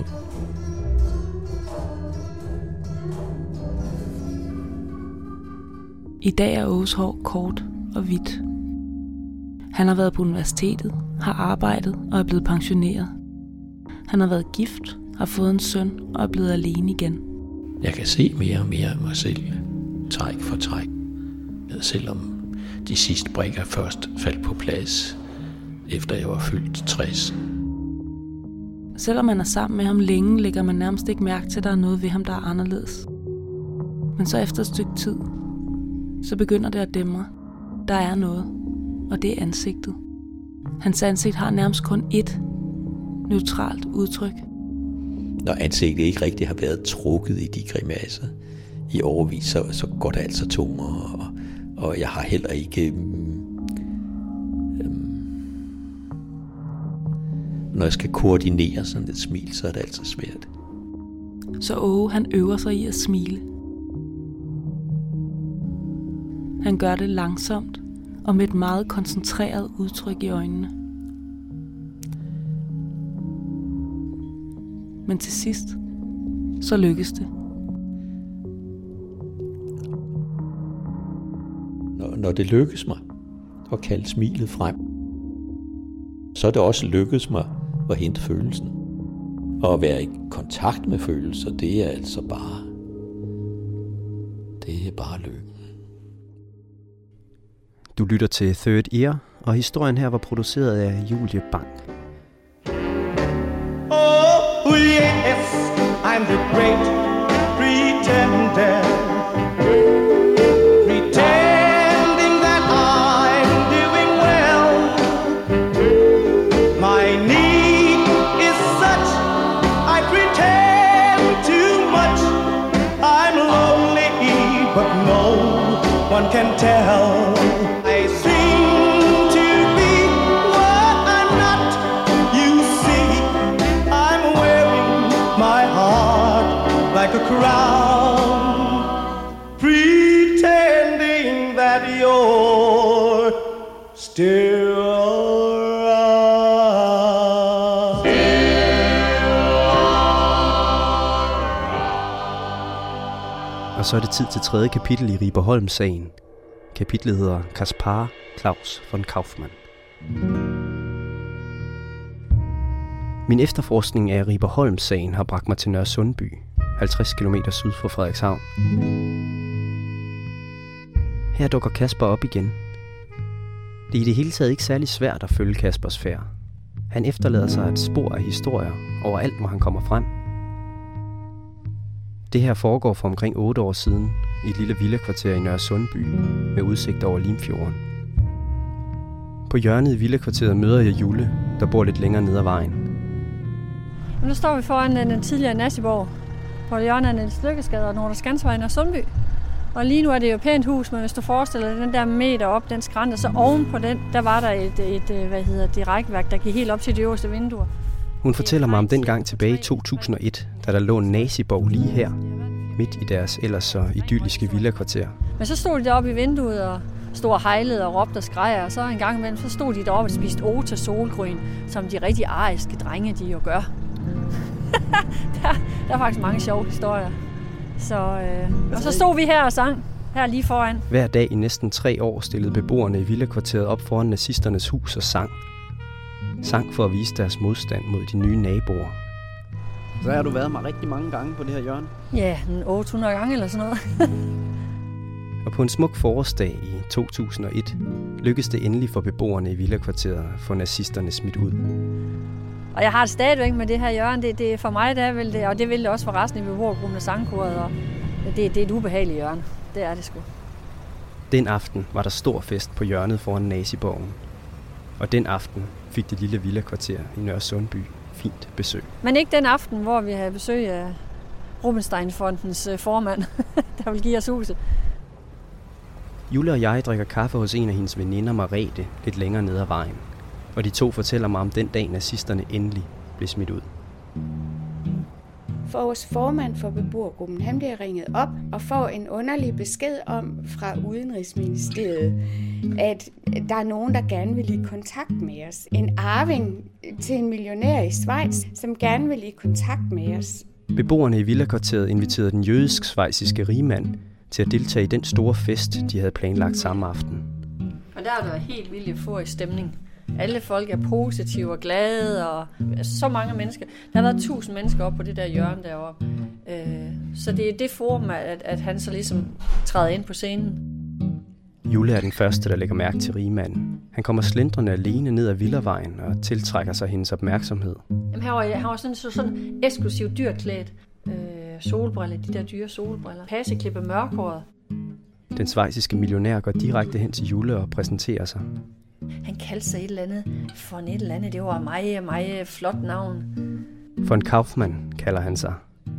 I dag er Åges hår kort og hvidt. Han har været på universitetet, har arbejdet og er blevet pensioneret. Han har været gift, har fået en søn og er blevet alene igen. Jeg kan se mere og mere af mig selv, træk for træk. Selvom de sidste brikker først faldt på plads, efter jeg var fyldt tres. Selvom man er sammen med ham længe, lægger man nærmest ikke mærke til, at der er noget ved ham, der er anderledes. Men så efter et stykke tid, så begynder det at dæmre. Der er noget, og det er ansigtet. Hans ansigt har nærmest kun ét neutralt udtryk. Når ansigtet ikke rigtig har været trukket i de grimasser i overvis, så, så går det altså tom, og, og jeg har heller ikke... Øhm, når jeg skal koordinere sådan et smil, så er det altså svært. Så Åge, han øver sig i at smile. Han gør det langsomt og med et meget koncentreret udtryk i øjnene. Men til sidst, så lykkes det. Når, når det lykkes mig at kalde smilet frem, så er det også lykkes mig at hente følelsen. Og at være i kontakt med følelser, det er altså bare, det er bare lykken. Du lytter til Third Ear, og historien her var produceret af Julie Bang. Oh yes, I'm the great pretender, pretending that I'm doing well. My need is such, I pretend too much. I'm lonely, but no one can tell. I seem to be what I'm not, you see. I'm wearing my heart like a crown, pretending that you're still around. Og så er det tid til tredje kapitel i Riberholm-sagen. Kapitlet hedder Kaspar Claus von Kaufmann. Min efterforskning af Riberholm-sagen har bragt mig til Nørre Sundby, halvtreds kilometer syd for Frederikshavn. Her dukker Kasper op igen. Det er i det hele taget ikke særlig svært at følge Kaspers færd. Han efterlader sig et spor af historier overalt, hvor han kommer frem. Det her foregår for omkring otte år siden i et lille villakvarter i Nørre Sundby med udsigt over Limfjorden. På hjørnet i villakvarteret møder jeg Jule, der bor lidt længere ned ad vejen. Nu står vi foran den tidligere Naziborg på hjørnet af Niels Lykkesgade og Nordre Skansvej i Nørre Sundby. Og lige nu er det jo et pænt hus, men hvis du forestiller dig den der meter op, den skrænte, så oven på den, der var der et, et hvad hedder det, rækværk, der gik helt op til de øverste vinduer. Hun fortæller mig om den gang tilbage i to tusind og et, da der lå en naziborg lige her, midt i deres ellers så idylliske villakvarter. Men så stod de deroppe i vinduet og stod og hejlede og råbte og skreg, og så en gang imellem, så stod de deroppe og spiste Ota solgryn, som de rigtig ariske drenge, de jo gør. der, der er faktisk mange sjove historier. Så, øh, og så stod vi her og sang, her lige foran. Hver dag i næsten tre år stillede beboerne i villakvarteret op foran nazisternes hus og sang. Sang for at vise deres modstand mod de nye naboer. Så har du været mig rigtig mange gange på det her hjørne? Ja, otte hundrede gange eller sådan noget. Og på en smuk forårsdag i to tusind og et lykkedes det endelig for beboerne i villakvarteret at få nazisterne smidt ud. Og jeg har det stadigvæk med det her hjørne. Det, det for mig, der vil det, og det vil det også for resten af beboergruppen af sangkoret. Og det, det er et ubehageligt hjørne. Det er det sgu. Den aften var der stor fest på hjørnet foran naziborgen. Og den aften fik det lille villakvarter i Nørre Sundby fint besøg. Men ikke den aften, hvor vi havde besøg af Rubenstein-fondens formand, der vil give os huset. Jule og jeg drikker kaffe hos en af hendes veninder, Marete, lidt længere ned ad vejen. Og de to fortæller mig om den dag, nazisterne endelig blev smidt ud. Vores formand for beboergruppen, han bliver ringet op og får en underlig besked om fra Udenrigsministeriet, at der er nogen, der gerne vil i kontakt med os. En arving til en millionær i Schweiz, som gerne vil i kontakt med os. Beboerne i villakvarteret inviterede den jødisk-schweiziske rigmand til at deltage i den store fest, de havde planlagt samme aften. Og der er der helt vildt euforisk stemning. Alle folk er positive og glade, og så mange mennesker. Der har været tusind mennesker op på det der hjørne deroppe. Så det er det forum, at, at han så ligesom træder ind på scenen. Jule er den første, der lægger mærke til rigmanden. Han kommer slendrende alene ned ad Villavejen og tiltrækker sig hendes opmærksomhed. Jamen, han var, han var sådan, så, sådan eksklusivt dyrklædt. Øh, solbriller, de der dyre solbriller. Passeklippe mørkhåret. Den schweiziske millionær går direkte hen til Jule og præsenterer sig. Han kaldte sig et eller andet for en et eller andet. Det var meget, meget flot navn. Von Kaufmann kalder han sig.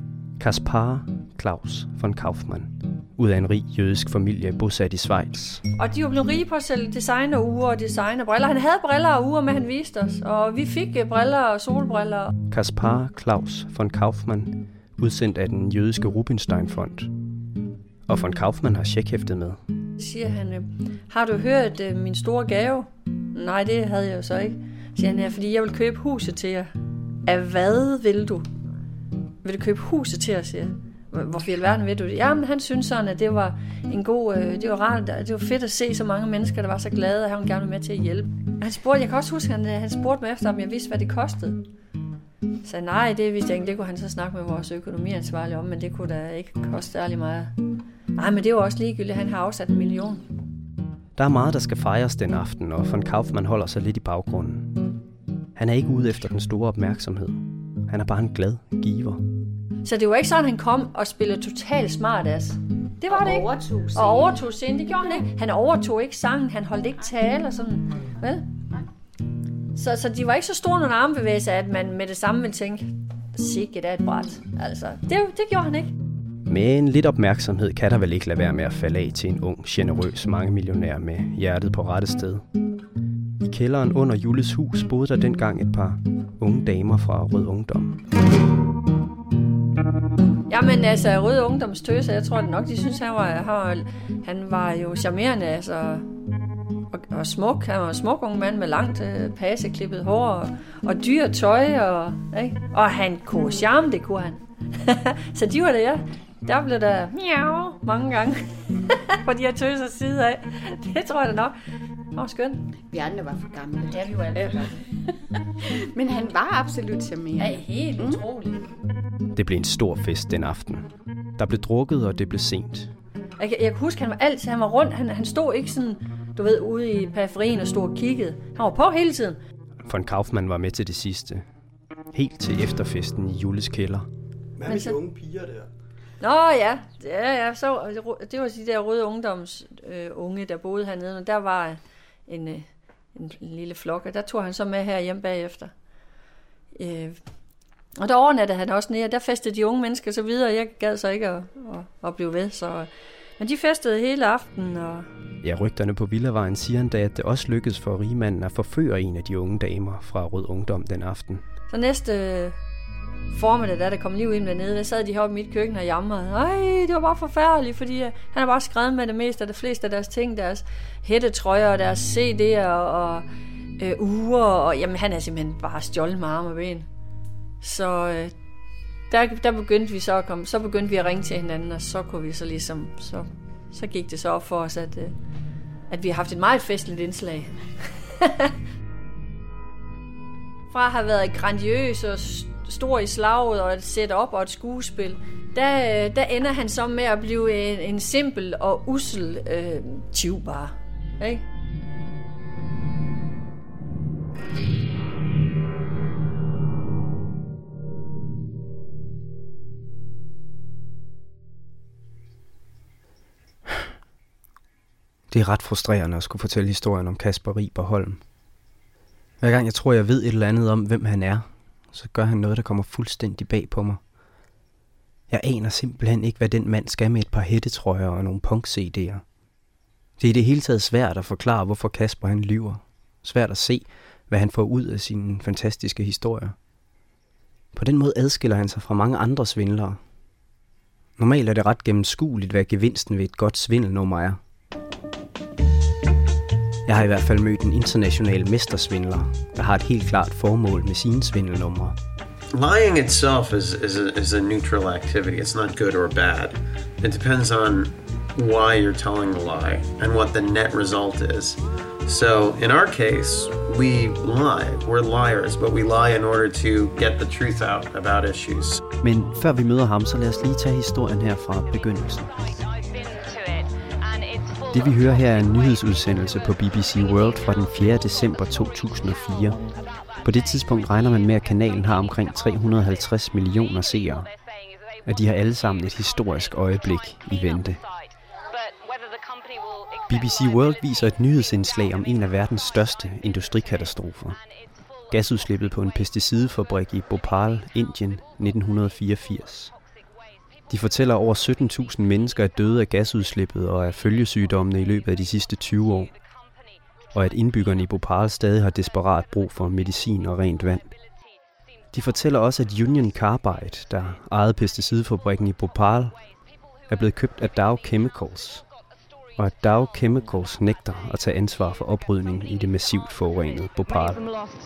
Kaspar Klaus von Kaufmann. Ud af en rig jødisk familie bosat i Schweiz. Og de var blevet rige på at sælge designerure og designerbriller. Han havde briller og uger med, han viste os. Og vi fik briller og solbriller. Kaspar Klaus von Kaufmann, udsendt af den jødiske Rubenstein-fond. Og von Kaufmann har checkhæftet med. Siger han, har du hørt uh, min store gave? Nej, det havde jeg jo så ikke. Siger han, ja, fordi jeg vil købe huset til jer. Af hvad vil du? Vil du købe huset til os, siger jeg. Hvorfor i alverden ved du det? Jamen, han synes sådan, at det var en god, øh, det var rart, det var fedt at se så mange mennesker, der var så glade, og han ville gerne være med til at hjælpe. Han spurgte, jeg kan også huske, han, han spurgte mig efter, om jeg vidste, hvad det kostede. Så nej, det vidste jeg ikke, det kunne han så snakke med vores økonomiansvarlige om, men det kunne da ikke koste særlig meget. Nej, men det var også ligegyldigt, han har afsat en million. Der er meget, der skal fejres den aften, og von Kaufmann holder sig lidt i baggrunden. Han er ikke ude efter den store opmærksomhed. Han er bare en glad giver. Så det var ikke sådan, han kom og spillede totalt smart ass. Det var og det ikke. Overtog scenen. Og overtog scenen. Det gjorde han ikke. Han overtog ikke sangen. Han holdt ikke tale og sådan. Vel? Så, så de var ikke så store nogle armbevægelser, at man med det samme ville tænke, sikke det er et bræt. Altså, det, det gjorde han ikke. Men lidt opmærksomhed kan der vel ikke lade være med at falde af til en ung, generøs mangemillionær med hjertet på rette sted. I kælderen under Jules hus boede der dengang et par unge damer fra Rød Ungdom. Jamen altså, Rød Ungdoms tøser, jeg tror det nok, de synes, han var, han var, han var jo charmerende, altså, og, og smuk. Han var en smuk ung mand med langt øh, paseklippet hår og, og dyr tøj, og, ikke? Og han kunne charme, det kunne han. Så de var der, ja. Der blev der miau mange gange på de her tøsers side af. Det tror jeg da nok. Det var skønt. Vi andre var for gamle. Ja, vi var alle for gamle. Men han var absolut charmerende. Ja, helt mm. utroligt. Det blev en stor fest den aften. Der blev drukket, og det blev sent. Jeg, jeg kan huske, han var altid, han var rundt. Han, han stod ikke sådan, du ved, ude i periferien og stod og kiggede. Han var på hele tiden. Von Kaufmann var med til det sidste. Helt til efterfesten i Julles kælder. Hvad med de unge piger der? Nå ja, ja, ja. Så, det var de der røde ungdoms øh, unge, der boede hernede. Og der var en, øh, en lille flok, og der tog han så med her hjem bagefter. Øh, og der overnattede han også nede, der festede de unge mennesker så videre. Jeg gad så ikke at, at, at blive ved, så... Men de festede hele aftenen, og... Ja, rygterne på Villavejen siger endda, at det også lykkedes for rigmanden at forføre en af de unge damer fra Rød Ungdom den aften. Så næste formiddag, da der kom liv ind dernede, der sad de heroppe i mit køkken og jamrede. Ej, det var bare forfærdeligt, fordi han har bare skrevet med det meste af det fleste af deres ting, deres hættetrøjer og deres C D'er og øh, uger, og jamen han er simpelthen bare stjålet med arme og ben. Så øh, der, der begyndte vi så at komme, så begyndte vi at ringe til hinanden, og så kunne vi så ligesom, så, så gik det så op for os, at, øh, at vi har haft et meget festligt indslag. Fra at have været grandiøs og stor i slaget og et setup og et skuespil, der, der ender han så med at blive en, en simpel og ussel øh, tyv bare. Ikke? Det er ret frustrerende at skulle fortælle historien om Kasper Riber Holm. Hver gang jeg tror, jeg ved et eller andet om, hvem han er, så gør han noget, der kommer fuldstændig bag på mig. Jeg aner simpelthen ikke, hvad den mand skal med et par hættetrøjer og nogle punk-C D'er. Det er i det hele taget svært at forklare, hvorfor Kasper han lyver. Svært at se, hvad han får ud af sine fantastiske historier. På den måde adskiller han sig fra mange andre svindlere. Normalt er det ret gennemskueligt, hvad gevinsten ved et godt svindelnummer er. Jeg har i hvert fald mødt en international mestersvindler, der har et helt klart formål med sine svindelnumre. Lying itself is, is, a, is a neutral activity. It's not good or bad. It depends on why you're telling the lie and what the net result is. So in our case, we lie. We're liars, but we lie in order to get the truth out about issues. Men før vi møder ham, så lad os lige tage historien her fra begyndelsen. Det vi hører her er en nyhedsudsendelse på B B C World fra den fjerde december to tusind og fire. På det tidspunkt regner man med, at kanalen har omkring tre hundrede og halvtreds millioner seere. Og de har alle sammen et historisk øjeblik i vente. B B C World viser et nyhedsindslag om en af verdens største industrikatastrofer. Gasudslippet på en pesticidefabrik i Bhopal, Indien, nitten fireogfirs. De fortæller, at over sytten tusind mennesker er døde af gasudslippet og af følgesygdommene i løbet af de sidste tyve år. Og at indbyggerne i Bhopal stadig har desperat brug for medicin og rent vand. De fortæller også, at Union Carbide, der ejede pesticidfabrikken i Bhopal, er blevet købt af Dow Chemicals. Og at Dow Chemicals nægter at tage ansvar for oprydning i det massivt forurenede Bhopal.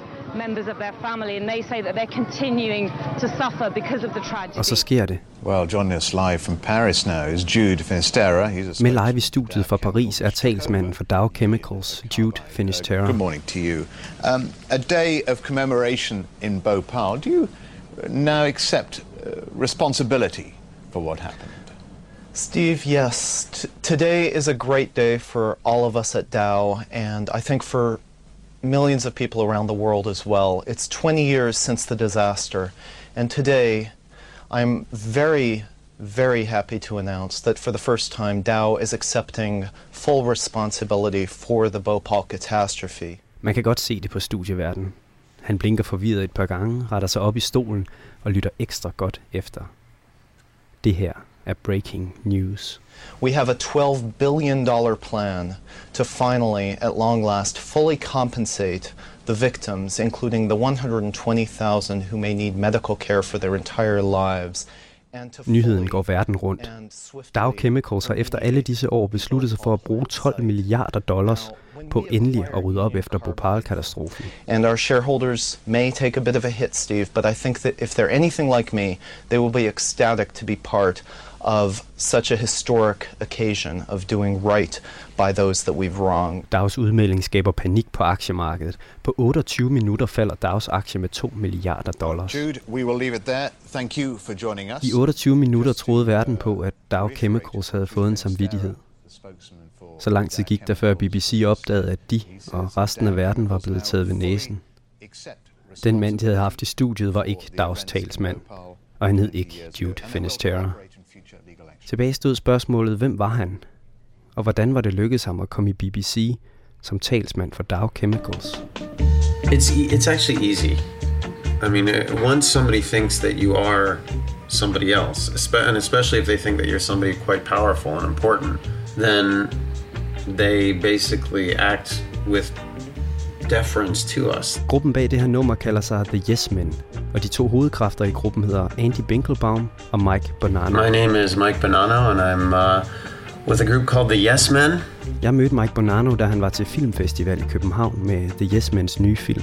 Og så sker det. Well, joining us live from Paris now is Jude Finisterra. He's a Med live i studiet fra Paris er talsmanden for Dow Chemicals, Jude Finisterra. Good morning to you. Um, a day of commemoration in Bhopal. Do you now accept uh, responsibility for what happened? Steve, yes. T- today is a great day for all of us at Dow, and I think for millions of people around the world as well. It's twenty years since the disaster, and today I'm very, very happy to announce that for the first time Dow is accepting full responsibility for the Bhopal catastrophe. Man kan godt se det på studieverdenen. Han blinker forvirret et par gange, retter sig op i stolen og lytter ekstra godt efter. Det her er breaking news. We have a twelve billion dollars plan to finally, at long last, fully compensate the victims, including the one hundred twenty thousand who may need medical care for their entire lives. Nyheden går verden rundt. Dow Chemicals har efter alle disse år besluttet sig for at bruge tolv milliarder dollars på endelig at rydde op efter Bhopal-katastrofen. And our shareholders may take a bit of a hit, Steve, but I think that if they're anything like me, they will be ecstatic to be part of such a historic occasion of doing right by those that we've wronged. Dows udmelding skaber panik på aktiemarkedet. På otteogtyve minutter falder Dows aktie med to milliarder dollars. Jude, we will leave it there. Thank you for joining us. I otteogtyve minutter troede verden på, at Dow Chemicals havde fået en samvittighed. Så lang tid gik der, før B B C opdagede, at de og resten af verden var blevet taget ved næsen. Den mand, de havde haft i studiet, var ikke Dows talsmand, og han hed ikke Jude Finisterra. Tilbage stod spørgsmålet, hvem var han? Og hvordan var det lykkedes ham at komme i B B C som talsmand for Dow Chemicals? It's it's actually easy. I mean, uh, once somebody thinks that you are somebody else, and especially if they think that you're somebody quite powerful and important, then they basically act with deference to us. Gruppen bag det her nummer kalder sig The Yes Men, og de to hovedkræfter i gruppen hedder Andy Binkelbaum og Mike Bonanno. My name is Mike Bonanno, and I'm uh, with a group called The Yes Men. Jeg mødte Mike Bonanno, da han var til filmfestival i København med The Yes Mens nye film.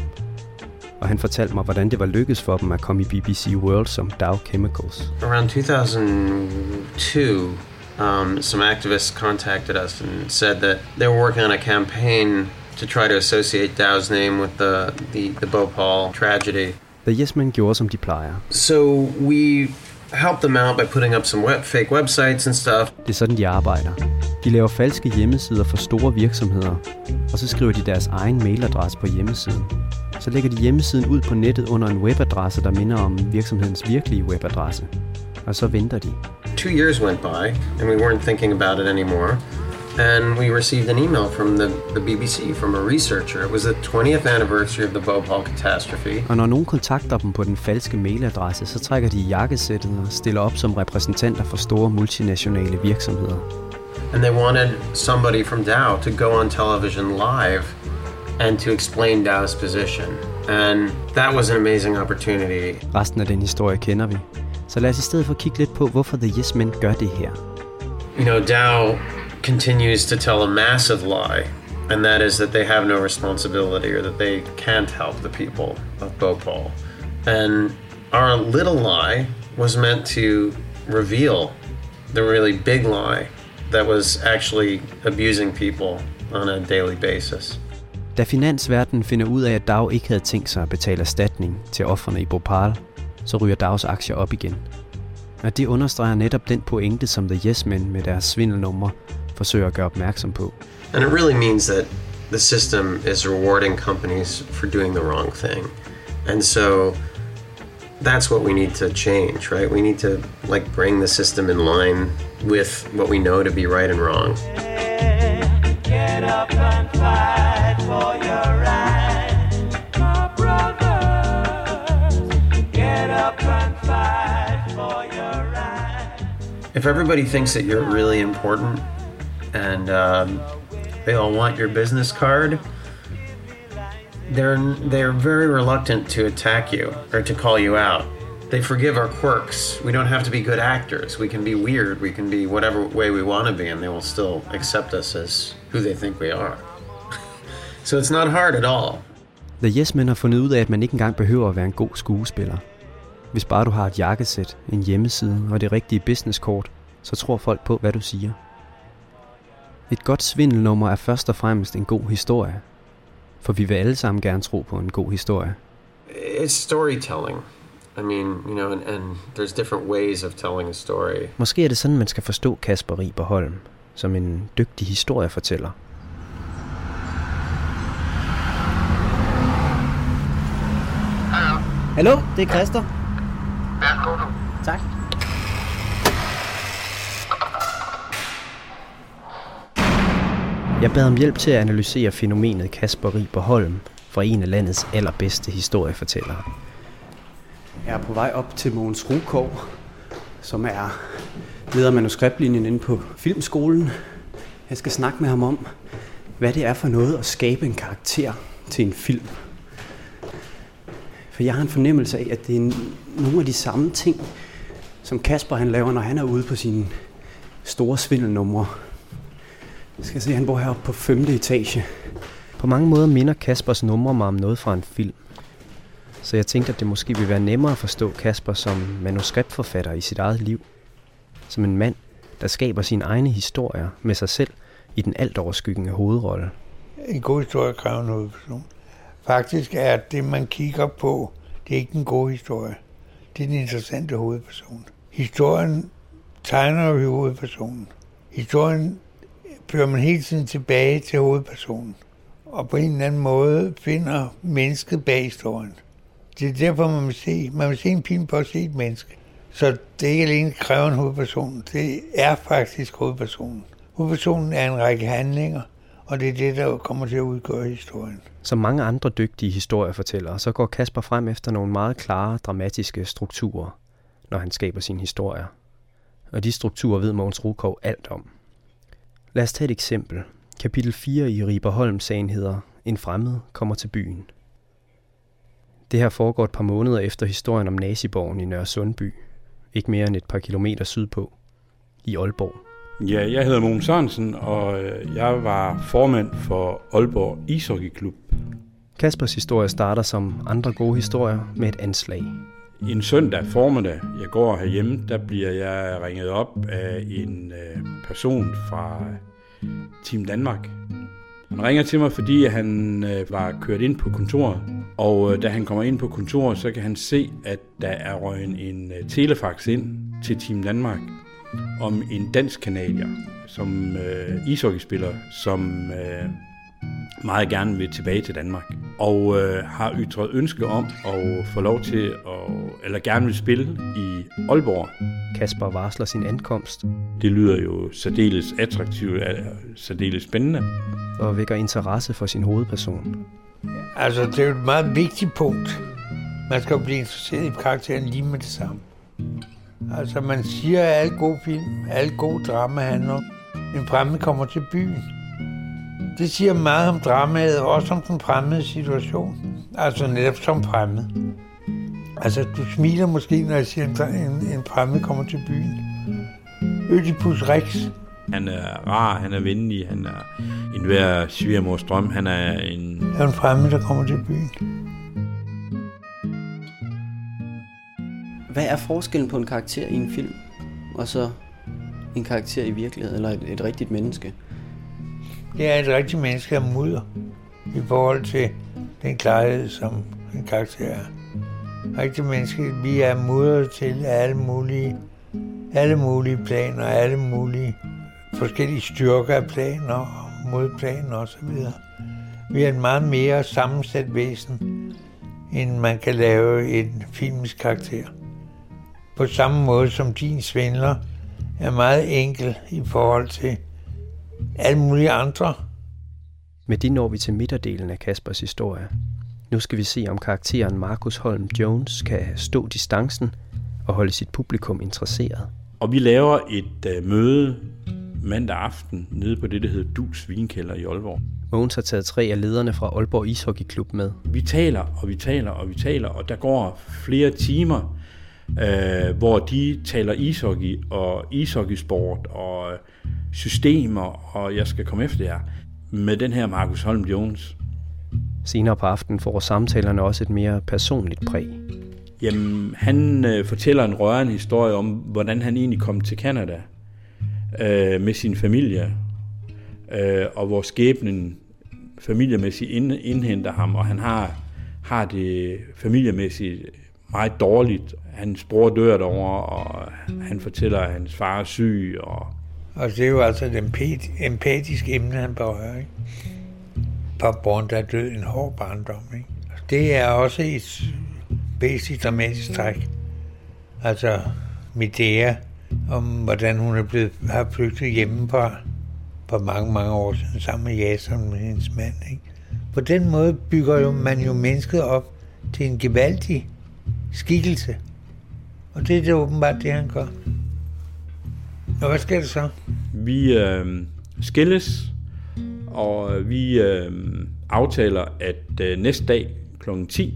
Og han fortalte mig, hvordan det var lykkedes for dem at komme i B B C World som Dow Chemicals. Around two thousand two, um, some activists contacted us and said that they were working on a campaign to try to associate Dow's name with the, the, the Bhopal tragedy. The Yes Men gjorde, som de plejer. So we helped them out by putting up some web, fake websites and stuff. Det er sådan, de arbejder. De laver falske hjemmesider for store virksomheder, og så skriver de deres egen mailadresse på hjemmesiden. Så lægger de hjemmesiden ud på nettet under en webadresse, der minder om virksomhedens virkelige webadresse. Og så venter de. Two years went by, and we weren't thinking about it anymore. And we received an email from the, the B B C, from a researcher. It was the twentieth anniversary of the Bhopal catastrophe. Og når nogen kontakter dem på den falske mailadresse, så trækker de jakkesættet og stiller op som repræsentanter for store multinationale virksomheder. And they wanted somebody from Dow to go on television live and to explain Dow's position. And that was an amazing opportunity. Resten af den historie kender vi. Så lad os i stedet for kigge lidt på, hvorfor The Yes Men gør det her. You know, Dow continues to tell a massive lie, and that is that they have no responsibility or that they can't help the people of Bhopal. And our little lie was meant to reveal the really big lie that was actually abusing people on a daily basis. Da finansverdenen finder ud af, at Dow ikke havde tænkt sig at betale erstatning til ofrene i Bhopal, så ryger Dows aktier op igen. Og det understreger netop den pointe, som The Yes Men med deres svindelnumre forsøger at gøre opmærksom på. And it really means that the system is rewarding companies for doing the wrong thing. And so that's what we need to change, right? We need to like bring the system in line with what we know to be right and wrong. Get up and fight for your right, my brothers. Get up and fight for your right. If everybody thinks that you're really important and um, they all want your business card, they're they're very reluctant to attack you or to call you out. They forgive our quirks. We don't have to be good actors. We can be weird. We can be whatever way we want to be, and they will still accept us as who they think we are. So it's not hard at all. The Yes Men har fundet ud af, at man ikke engang behøver at være en god skuespiller. Hvis bare du har et jakkesæt, en hjemmeside og det rigtige businesskort, så tror folk på, hvad du siger. Et godt svindelnummer er først og fremmest en god historie. For vi vil alle sammen gerne tro på en god historie. It's storytelling. I mean, you know, and, and there's different ways of telling a story. Måske er det sådan, man skal forstå Kasper Rieber Holm, som en dygtig historiefortæller. Hallo. Hallo, det er Christer. Værsgo du. Tak. Jeg bad om hjælp til at analysere fænomenet Kasper Rieber Holm fra en af landets allerbedste historiefortællere. Jeg er på vej op til Mogens Rukov, som er leder af manuskriptlinjen inde på Filmskolen. Jeg skal snakke med ham om, hvad det er for noget at skabe en karakter til en film. For jeg har en fornemmelse af, at det er nogle af de samme ting, som Kasper han laver, når han er ude på sine store svindelnumre. Jeg skal se, han bor heroppe på femte etage. På mange måder minder Kaspers numre mig om noget fra en film. Så jeg tænkte, at det måske ville være nemmere at forstå Kasper som manuskriptforfatter i sit eget liv. som en mand, der skaber sine egne historier med sig selv i den altoverskyggende hovedrolle. En god historie kræver en hovedperson. Faktisk er det, man kigger på, det er ikke den gode historie. Det er den interessante hovedperson. Historien tegner jo hovedpersonen. Historien fører man hele tiden tilbage til hovedpersonen. Og på en eller anden måde finder mennesket bag historien. Det er derfor, man vil se, man vil se en film på at se et menneske. Så det er ikke alene kræver en hovedperson. Det er faktisk hovedpersonen. Hovedpersonen er en række handlinger, og det er det, der kommer til at udgøre historien. Som mange andre dygtige historiefortællere, så går Kasper frem efter nogle meget klare, dramatiske strukturer, når han skaber sine historier. Og de strukturer ved Mogens Rukov alt om. Lad os tage et eksempel. Kapitel fire i Riberholm-sagen hedder En fremmed kommer til byen. Det her foregår et par måneder efter historien om Naziborgen i Nørre Sundby, ikke mere end et par kilometer sydpå, i Aalborg. Ja, jeg hedder Mogens Sørensen, og jeg var formand for Aalborg Ishockeyklub. Kaspers historie starter som andre gode historier med et anslag. En søndag formiddag, jeg går herhjemme, der bliver jeg ringet op af en person fra Team Danmark. Han ringer til mig, fordi han var kørt ind på kontoret, og da han kommer ind på kontoret, så kan han se, at der er røget en telefax ind til Team Danmark om en dansk kanadier, som øh, ishockeyspiller, som øh, meget gerne vil tilbage til Danmark, og øh, har ytret ønske om at få lov til at, eller gerne vil spille i Aalborg. Kasper varsler sin ankomst. Det lyder jo særdeles attraktivt, særdeles spændende. Og vækker interesse for sin hovedperson. Altså, det er jo et meget vigtigt punkt. Man skal jo blive interesseret i karakteren lige med det samme. Altså, man siger, at alle gode film, alle gode drama handler en fremmed kommer til byen. Det siger meget om dramaet, og også om den fremmede situation. Altså netop som fremmed. Altså, du smiler måske, når jeg siger, at en, en fremmed kommer til byen. Ødipus Rex. Han er rar, han er venlig, han er en hver svigermors drøm, han er en... Han er en fremmed, der kommer til byen. Hvad er forskellen på en karakter i en film, og så en karakter i virkeligheden, eller et, et rigtigt menneske? Det er et rigtigt menneske, der mudder i forhold til den klarhed, som en karakter er. Rigtigt menneske, vi er mudret til alle mulige, alle mulige planer, alle mulige forskellige styrker af planer, modplaner osv. Vi er en meget mere sammensat væsen, end man kan lave en filmisk karakter. På samme måde som din svindler er meget enkel i forhold til alle mulige andre. Med det når vi til midterdelen af Kaspers historie. Nu skal vi se, om karakteren Marcus Holm Jones kan stå distancen og holde sit publikum interesseret. Og vi laver et uh, møde mandag aften nede på det, der hedder Dus Vinkælder i Aalborg. Mogens har taget tre af lederne fra Aalborg Ishockeyklub med. Vi taler, og vi taler, og vi taler, og der går flere timer, øh, hvor de taler ishockey og ishockeysport og systemer, og jeg skal komme efter jer med den her Marcus Holm Jones. Senere på aftenen får samtalerne også et mere personligt præg. Jamen, han øh, fortæller en rørende historie om, hvordan han egentlig kom til Canada øh, med sin familie, øh, og hvor skæbnen familiemæssigt indhenter ham, og han har, har det familiemæssigt meget dårligt. Hans bror dør derovre, og han fortæller, at hans far er syg. Og, og det er jo altså et empatisk emne, han berører, ikke? Papborn, der er død en hård barndom, ikke? Det er også et basisk dramatisk træk. Altså Medea, om hvordan hun er blevet, har flygtet hjemmefra for mange, mange år siden, sammen med Jason, med hendes mand, ikke? På den måde bygger jo man jo mennesket op til en gevaldig skikkelse. Og det er det åbenbart det, han gør. Og hvad sker det så? Vi øh, skilles, og vi øh, aftaler, at øh, næste dag klokken ti,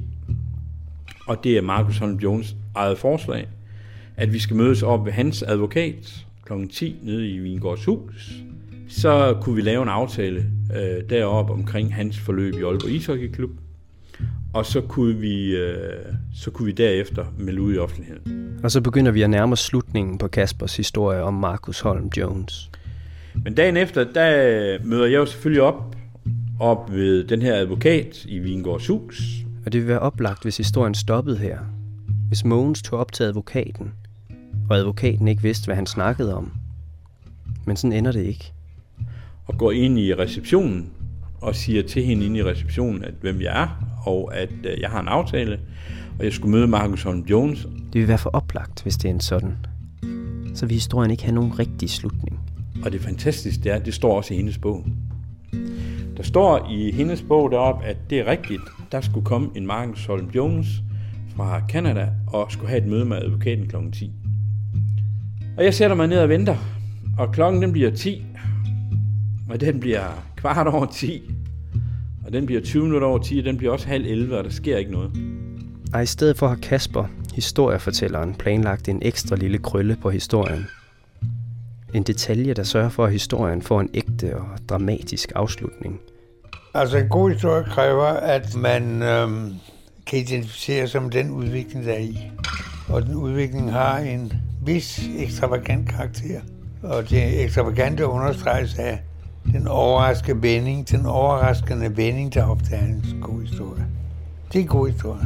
og det er Marcus Holm Jones eget forslag, at vi skal mødes op ved hans advokat klokken ti nede i Vingårds Hus. Så kunne vi lave en aftale øh, deroppe omkring hans forløb i Aalborg Ishockeyklub. og så kunne vi, øh, så kunne vi derefter melde ud i offentligheden. Og så begynder vi at nærme os slutningen på Kaspers historie om Marcus Holm Jones. Men dagen efter, der møder jeg jo selvfølgelig op, op ved den her advokat i Vingårds hus. Og det vil være oplagt, hvis historien stoppede her. Hvis Mogens tog op til advokaten, og advokaten ikke vidste, hvad han snakkede om. Men sådan ender det ikke. Og går ind i receptionen og siger til hende inde i receptionen, at hvem jeg er, og at øh, jeg har en aftale, og jeg skulle møde Marcus Holm Jones. Det vil være for oplagt, hvis det er en sådan. Så vil historien ikke have nogen rigtig slutning. Og det fantastiske det er, at det står også i hendes bog. Der står i hendes bog deroppe, at det er rigtigt. Der skulle komme en Marcus Holm Jones fra Canada og skulle have et møde med advokaten klokken ti. Og jeg sætter mig ned og venter, og klokken den bliver ti, og den bliver kvart over ti, og den bliver tyve minutter over ti, og den bliver også halv elleve, og der sker ikke noget. Og i stedet for har Kasper, historiefortælleren, planlagt en ekstra lille krølle på historien. En detalje, der sørger for, at historien får en ægte og dramatisk afslutning. Altså en god historie kræver, at man øhm, kan identificere sig med den udvikling, der er i. Og den udvikling har en vis ekstravagant karakter. Og det ekstravagante understreges af den overraskende vending, den overraskende vending, der optager en god historie. Det er en god historie.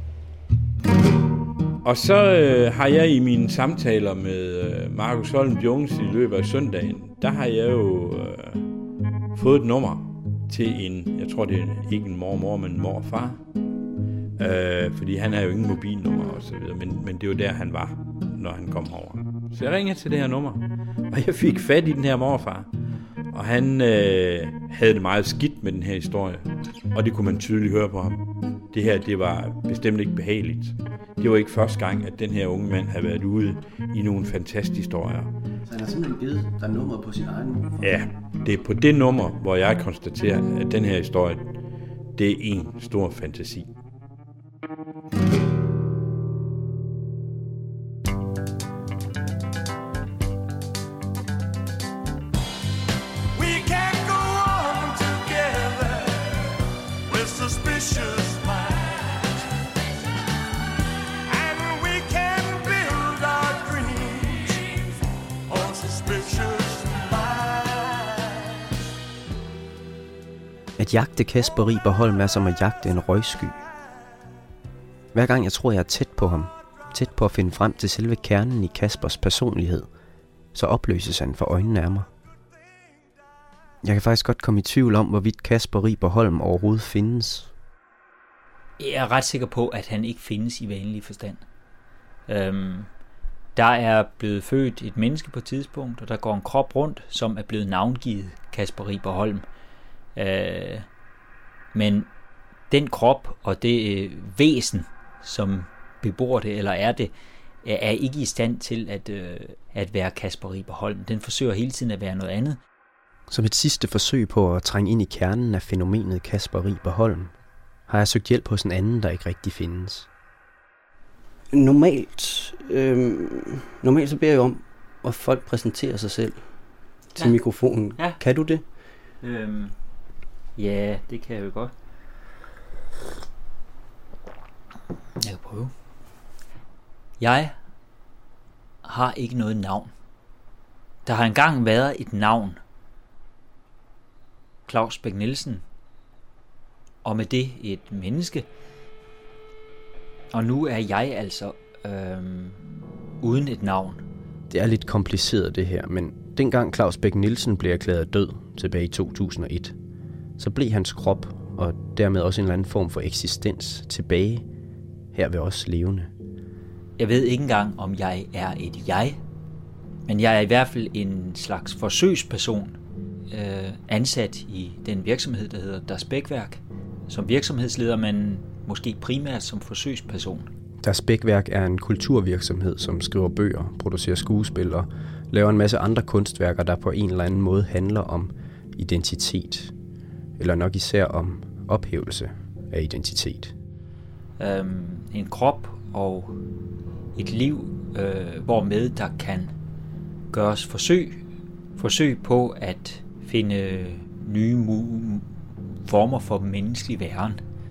Og så øh, har jeg i mine samtaler med øh, Marcus Holm Jones i løbet af søndagen, der har jeg jo øh, fået et nummer til en, jeg tror det er ikke en mormor, men en morfar. Øh, fordi han har jo ingen mobilnummer og så videre, men, men det er jo der, han var, når han kom over. Så jeg ringede til det her nummer, og jeg fik fat i den her morfar. Og han øh, havde det meget skidt med den her historie, og det kunne man tydeligt høre på ham. Det her, det var bestemt ikke behageligt. Det var ikke første gang, at den her unge mand havde været ude i nogle fantastiske historier. Så han har simpelthen givet dig nummeret på sin egen nummer? Ja, det er på det nummer, hvor jeg konstaterer, at den her historie, det er en stor fantasi. At jagte Kasper Riber Holm er som at jagte en røgsky. Hver gang jeg tror, jeg er tæt på ham, tæt på at finde frem til selve kernen i Kaspers personlighed, så opløses han for øjnene af mig. Jeg kan faktisk godt komme i tvivl om, hvorvidt Kasper Riber Holm overhovedet findes. Jeg er ret sikker på, at han ikke findes i vanlig forstand. Øhm, der er blevet født et menneske på et tidspunkt, og der går en krop rundt, som er blevet navngivet Kasper Riber Holm. Øh, men den krop og det øh, væsen, som bebor det eller er det, er ikke i stand til at, øh, at være Kasper Riber Holm. Den forsøger hele tiden at være noget andet. Som et sidste forsøg på at trænge ind i kernen af fænomenet Kasper Riber Holm, har jeg søgt hjælp hos en anden, der ikke rigtig findes. Normalt, øh, normalt så beder jeg om, at folk præsenterer sig selv til ja. mikrofonen. Ja. Kan du det? Øhm, ja, det kan jeg jo godt. Jeg kan prøve. Jeg har ikke noget navn. Der har engang været et navn. Claus Bech Nielsen. Og med det et menneske. Og nu er jeg altså øhm, uden et navn. Det er lidt kompliceret det her, men dengang Claus Bech Nielsen blev erklæret død tilbage i to tusind og et, så blev hans krop og dermed også en eller anden form for eksistens tilbage her ved os levende. Jeg ved ikke engang, om jeg er et jeg, men jeg er i hvert fald en slags forsøgsperson, øh, ansat i den virksomhed, der hedder Das Bech-værk, som virksomhedsleder, men måske primært som forsøgsperson. Das Bech-værk er en kulturvirksomhed, som skriver bøger, producerer skuespil og laver en masse andre kunstværker, der på en eller anden måde handler om identitet, eller nok især om ophævelse af identitet. Øhm, en krop og et liv, øh, hvormed der kan gøres forsøg, forsøg på at finde nye mu- former for menneskelig væren.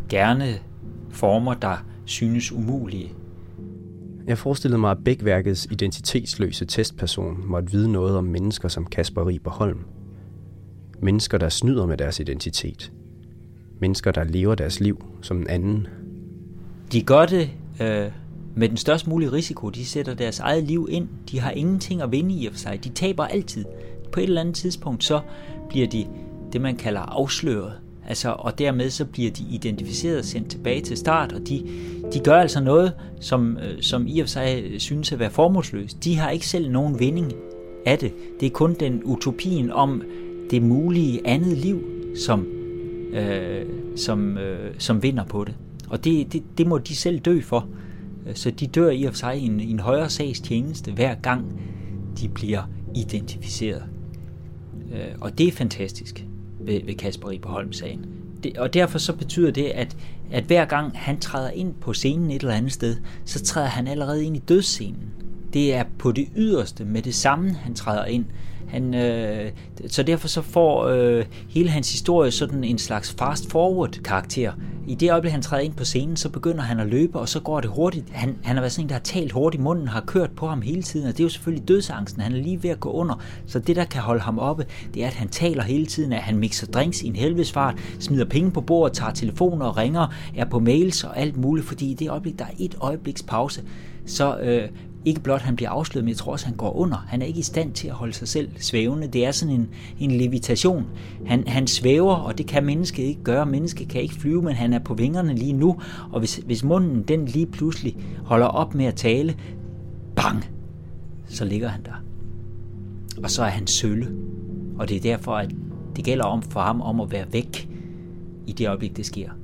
gerne former, der synes umulige. Jeg forestillede mig, at Bækværkets identitetsløse testperson måtte vide noget om mennesker som Kasper Riber Holm. Mennesker, der snyder med deres identitet. Mennesker, der lever deres liv som en anden. De gør det øh, med den størst mulige risiko. De sætter deres eget liv ind. De har ingenting at vinde i og for sig. De taber altid. På et eller andet tidspunkt, så bliver de det, man kalder afsløret. Altså, og dermed så bliver de identificeret og sendt tilbage til start, og de, de gør altså noget, som, som i og for sig synes at være formålsløst. De har ikke selv nogen vinding af det. Det er kun den utopien om det mulige andet liv, som, øh, som, øh, som vinder på det. Og det, det, det må de selv dø for. Så de dør i og for sig i en, i en højere sags tjeneste, hver gang de bliver identificeret. Øh, og det er fantastisk ved, ved Kasper Riber Holm-sagen. Det, og derfor så betyder det, at, at hver gang han træder ind på scenen et eller andet sted, så træder han allerede ind i dødsscenen. Det er på det yderste med det samme, han træder ind. Han, øh, så derfor så får øh, hele hans historie sådan en slags fast-forward karakter. I det øjeblik, han træder ind på scenen, så begynder han at løbe, og så går det hurtigt. Han, han har været sådan en, der har talt hurtigt, munden har kørt på ham hele tiden, og det er jo selvfølgelig dødsangsten. Han er lige ved at gå under. Så det, der kan holde ham oppe, det er, at han taler hele tiden, at han mixer drinks i en helvedesfart, smider penge på bordet, tager telefoner og ringer, er på mails og alt muligt, fordi i det øjeblik, der er et øjebliks pause, så øh, ikke blot han bliver afsløret, men jeg tror også, han går under. Han er ikke i stand til at holde sig selv svævende. Det er sådan en, en levitation. Han, han svæver, og det kan mennesket ikke gøre. Mennesket kan ikke flyve, men han er på vingerne lige nu. Og hvis, hvis munden den lige pludselig holder op med at tale, bang, så ligger han der. Og så er han sølle. Og det er derfor, at det gælder om for ham om at være væk i det øjeblik, det sker.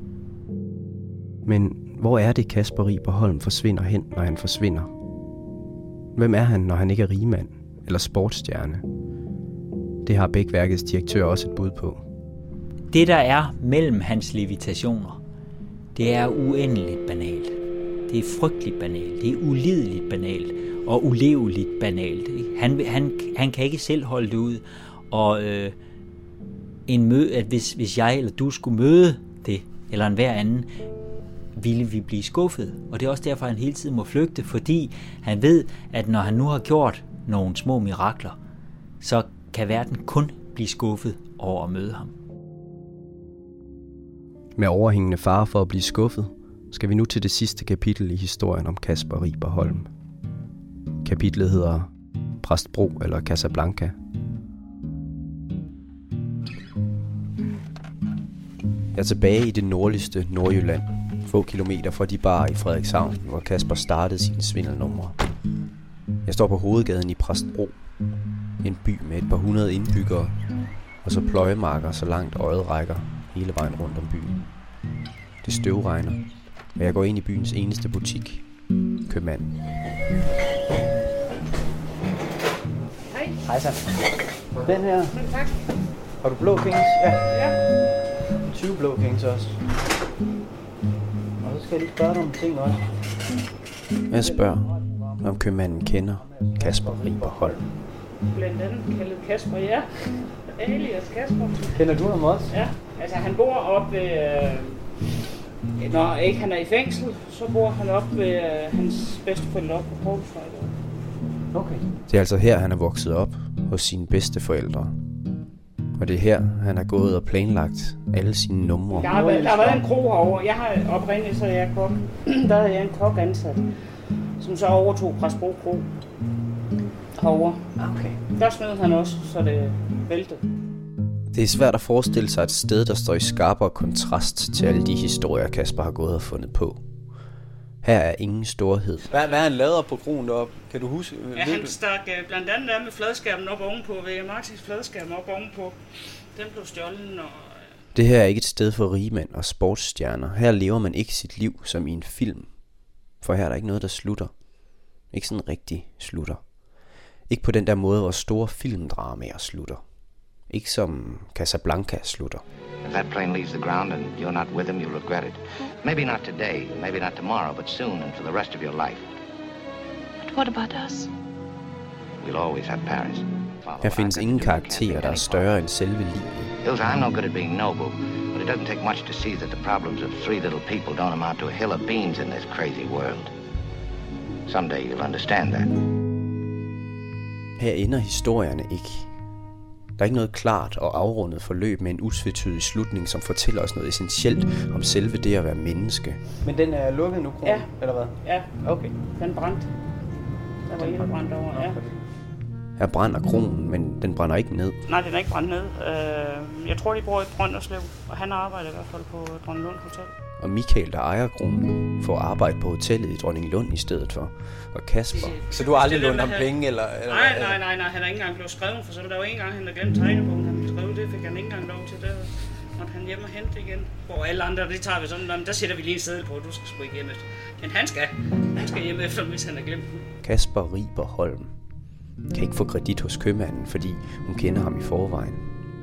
Men hvor er det, Kasper Riber Holm forsvinder hen, når han forsvinder? Hvem er han, når han ikke er rigmand eller sportsstjerne? Det har Bækværkets direktør også et bud på. Det, der er mellem hans levitationer, det er uendeligt banalt. Det er frygteligt banalt. Det er ulideligt banalt og uleveligt banalt. Han, han, han kan ikke selv holde det ud. Og øh, en møde, at hvis, hvis jeg eller du skulle møde det, eller en hver anden, ville vi blive skuffet. Og det er også derfor, han hele tiden må flygte, fordi han ved, at når han nu har gjort nogle små mirakler, så kan verden kun blive skuffet over at møde ham. Med overhængende fare for at blive skuffet, skal vi nu til det sidste kapitel i historien om Kasper Riber Holm. Kapitlet hedder Præstbro eller Casablanca. Jeg er tilbage i det nordligste Nordjylland, få kilometer fra de barer i Frederikshavn, hvor Kasper startede sine svindelnumre. Jeg står på hovedgaden i Præstbro, en by med et par hundrede indbyggere, og så pløjemarker så langt øjet rækker hele vejen rundt om byen. Det støvregner, og jeg går ind i byens eneste butik, Købmanden. Hej. Hej så. Den her. Tak. Har du blå kings? Ja. Ja. tyve blå kings også. Og så skal jeg lige spørge dig om ting også. Jeg spørger, om købmanden kender Kasper Riber Holm. Blandt andet kaldet Kasper, ja. Alias Kasper. Kender du ham også? Ja, altså han bor oppe ved... Øh, når ikke han er i fængsel, så bor han oppe ved øh, hans bedsteforældre oppe på Poulsvej. Okay. Det er altså her, han er vokset op hos sine bedsteforældre. Og det er her, han har gået og planlagt alle sine numre. Der har, været, der har været en kro herovre. Jeg har oprindeligt, så jeg er kok. Der havde jeg en kok ansat, som så overtog Præstbro Kro herovre. Okay. Der smed han også, så det væltede. Det er svært at forestille sig et sted, der står i skarpere kontrast til alle de historier, Kasper har gået og fundet på. Her er ingen storhed. Hvad, hvad han lader på kronen deroppe? Kan du huske? Ja, han stak uh, blandt andet der med fladskærmen op ovenpå, V M Maxis fladskærmen op ovenpå. Den blev stjålet, og... Det her er ikke et sted for rigmænd og sportsstjerner. Her lever man ikke sit liv som i en film. For her er der ikke noget, der slutter. Ikke sådan rigtig slutter. Ikke på den der måde, hvor store filmdramaer slutter. Ikke som Casablanca slutter. If that plane leaves the ground and you're not with them, you'll regret it. Maybe not today, maybe not tomorrow, but soon and for the rest of your life. But what about us? We'll always have Paris. Her findes ingen karakterer, der er større end selve livet. Ilse, I'm no good at being noble, but But it doesn't take much to see that the problems of three little people don't amount to a hill of beans in this crazy world. Someday you'll understand that. Her ender historierne ikke. Der er ikke noget klart og afrundet forløb med en utvetydig slutning, som fortæller os noget essentielt om selve det at være menneske. Men den er lukket nu, kronen, ja. Eller hvad? Ja, okay. Den brændte. Der var en, der brændte over, ja. Her brænder kronen, men den brænder ikke ned. Nej, den er ikke brændt ned. Jeg tror, de bor i Brønderslev, og han arbejder i hvert fald på Dronninglund Hotel. Og Michael, der ejer kronen, får arbejde på hotellet i Dronninglund i stedet for. Og Kasper... Så du har aldrig lånt ham penge, eller, eller... Nej, nej, nej, nej, han er ikke engang blevet skrevet, for så der var en gang, han havde glemt tegnebogen, han ville skrive det, fik han ikke engang lov til. Der måtte han hjem og hente igen. Hvor alle andre, det tager vi sådan, der sætter vi lige en seddel på, du skal sgu ikke hjem efter. Men han skal, han skal hjem efter, hvis han har glemt den. Kasper Riber Holm kan ikke få kredit hos købmanden, fordi hun kender ham i forvejen.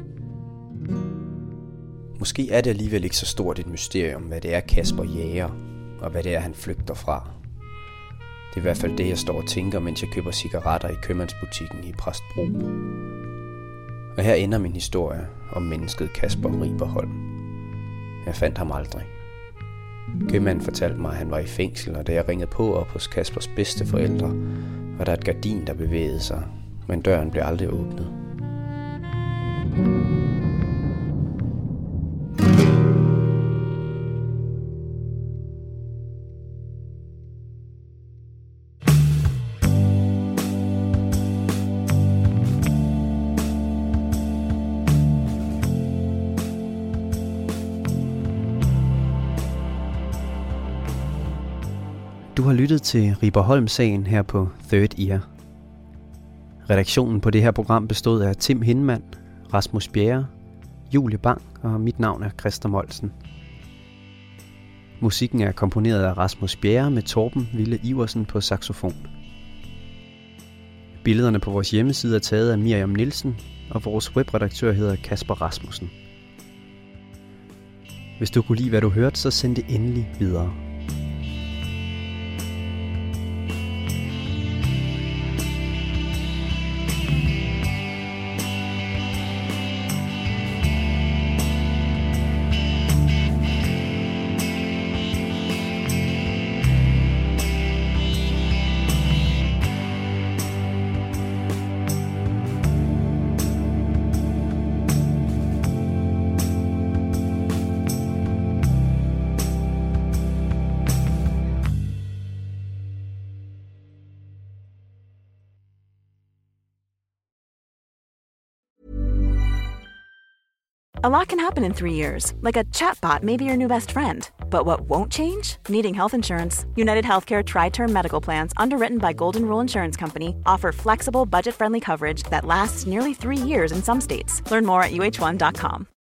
Måske er det alligevel ikke så stort et mysterium, hvad det er Kasper jager, og hvad det er han flygter fra. Det er i hvert fald det, jeg står og tænker, mens jeg køber cigaretter i købmandsbutikken i Præstbro. Og her ender min historie om mennesket Kasper Riber Holm. Jeg fandt ham aldrig. Købmanden fortalte mig, at han var i fængsel, og da jeg ringede på op hos Kaspers bedsteforældre, var der et gardin, der bevægede sig, men døren blev aldrig åbnet. Du har lyttet til Riber Holm-sagen her på Third Ear. Redaktionen på det her program bestod af Tim Hinman, Rasmus Bjerre, Julie Bang og mit navn er Christer Molsen. Musikken er komponeret af Rasmus Bjerre med Torben Ville Iversen på saxofon. Billederne på vores hjemmeside er taget af Miriam Nielsen, og vores webredaktør hedder Kasper Rasmussen. Hvis du kunne lide, hvad du hørte, så send det endelig videre. A lot can happen in three years, like a chatbot may be your new best friend. But what won't change? Needing health insurance. United Healthcare Tri-Term Medical Plans, underwritten by Golden Rule Insurance Company, offer flexible, budget-friendly coverage that lasts nearly three years in some states. Learn more at U H one dot com.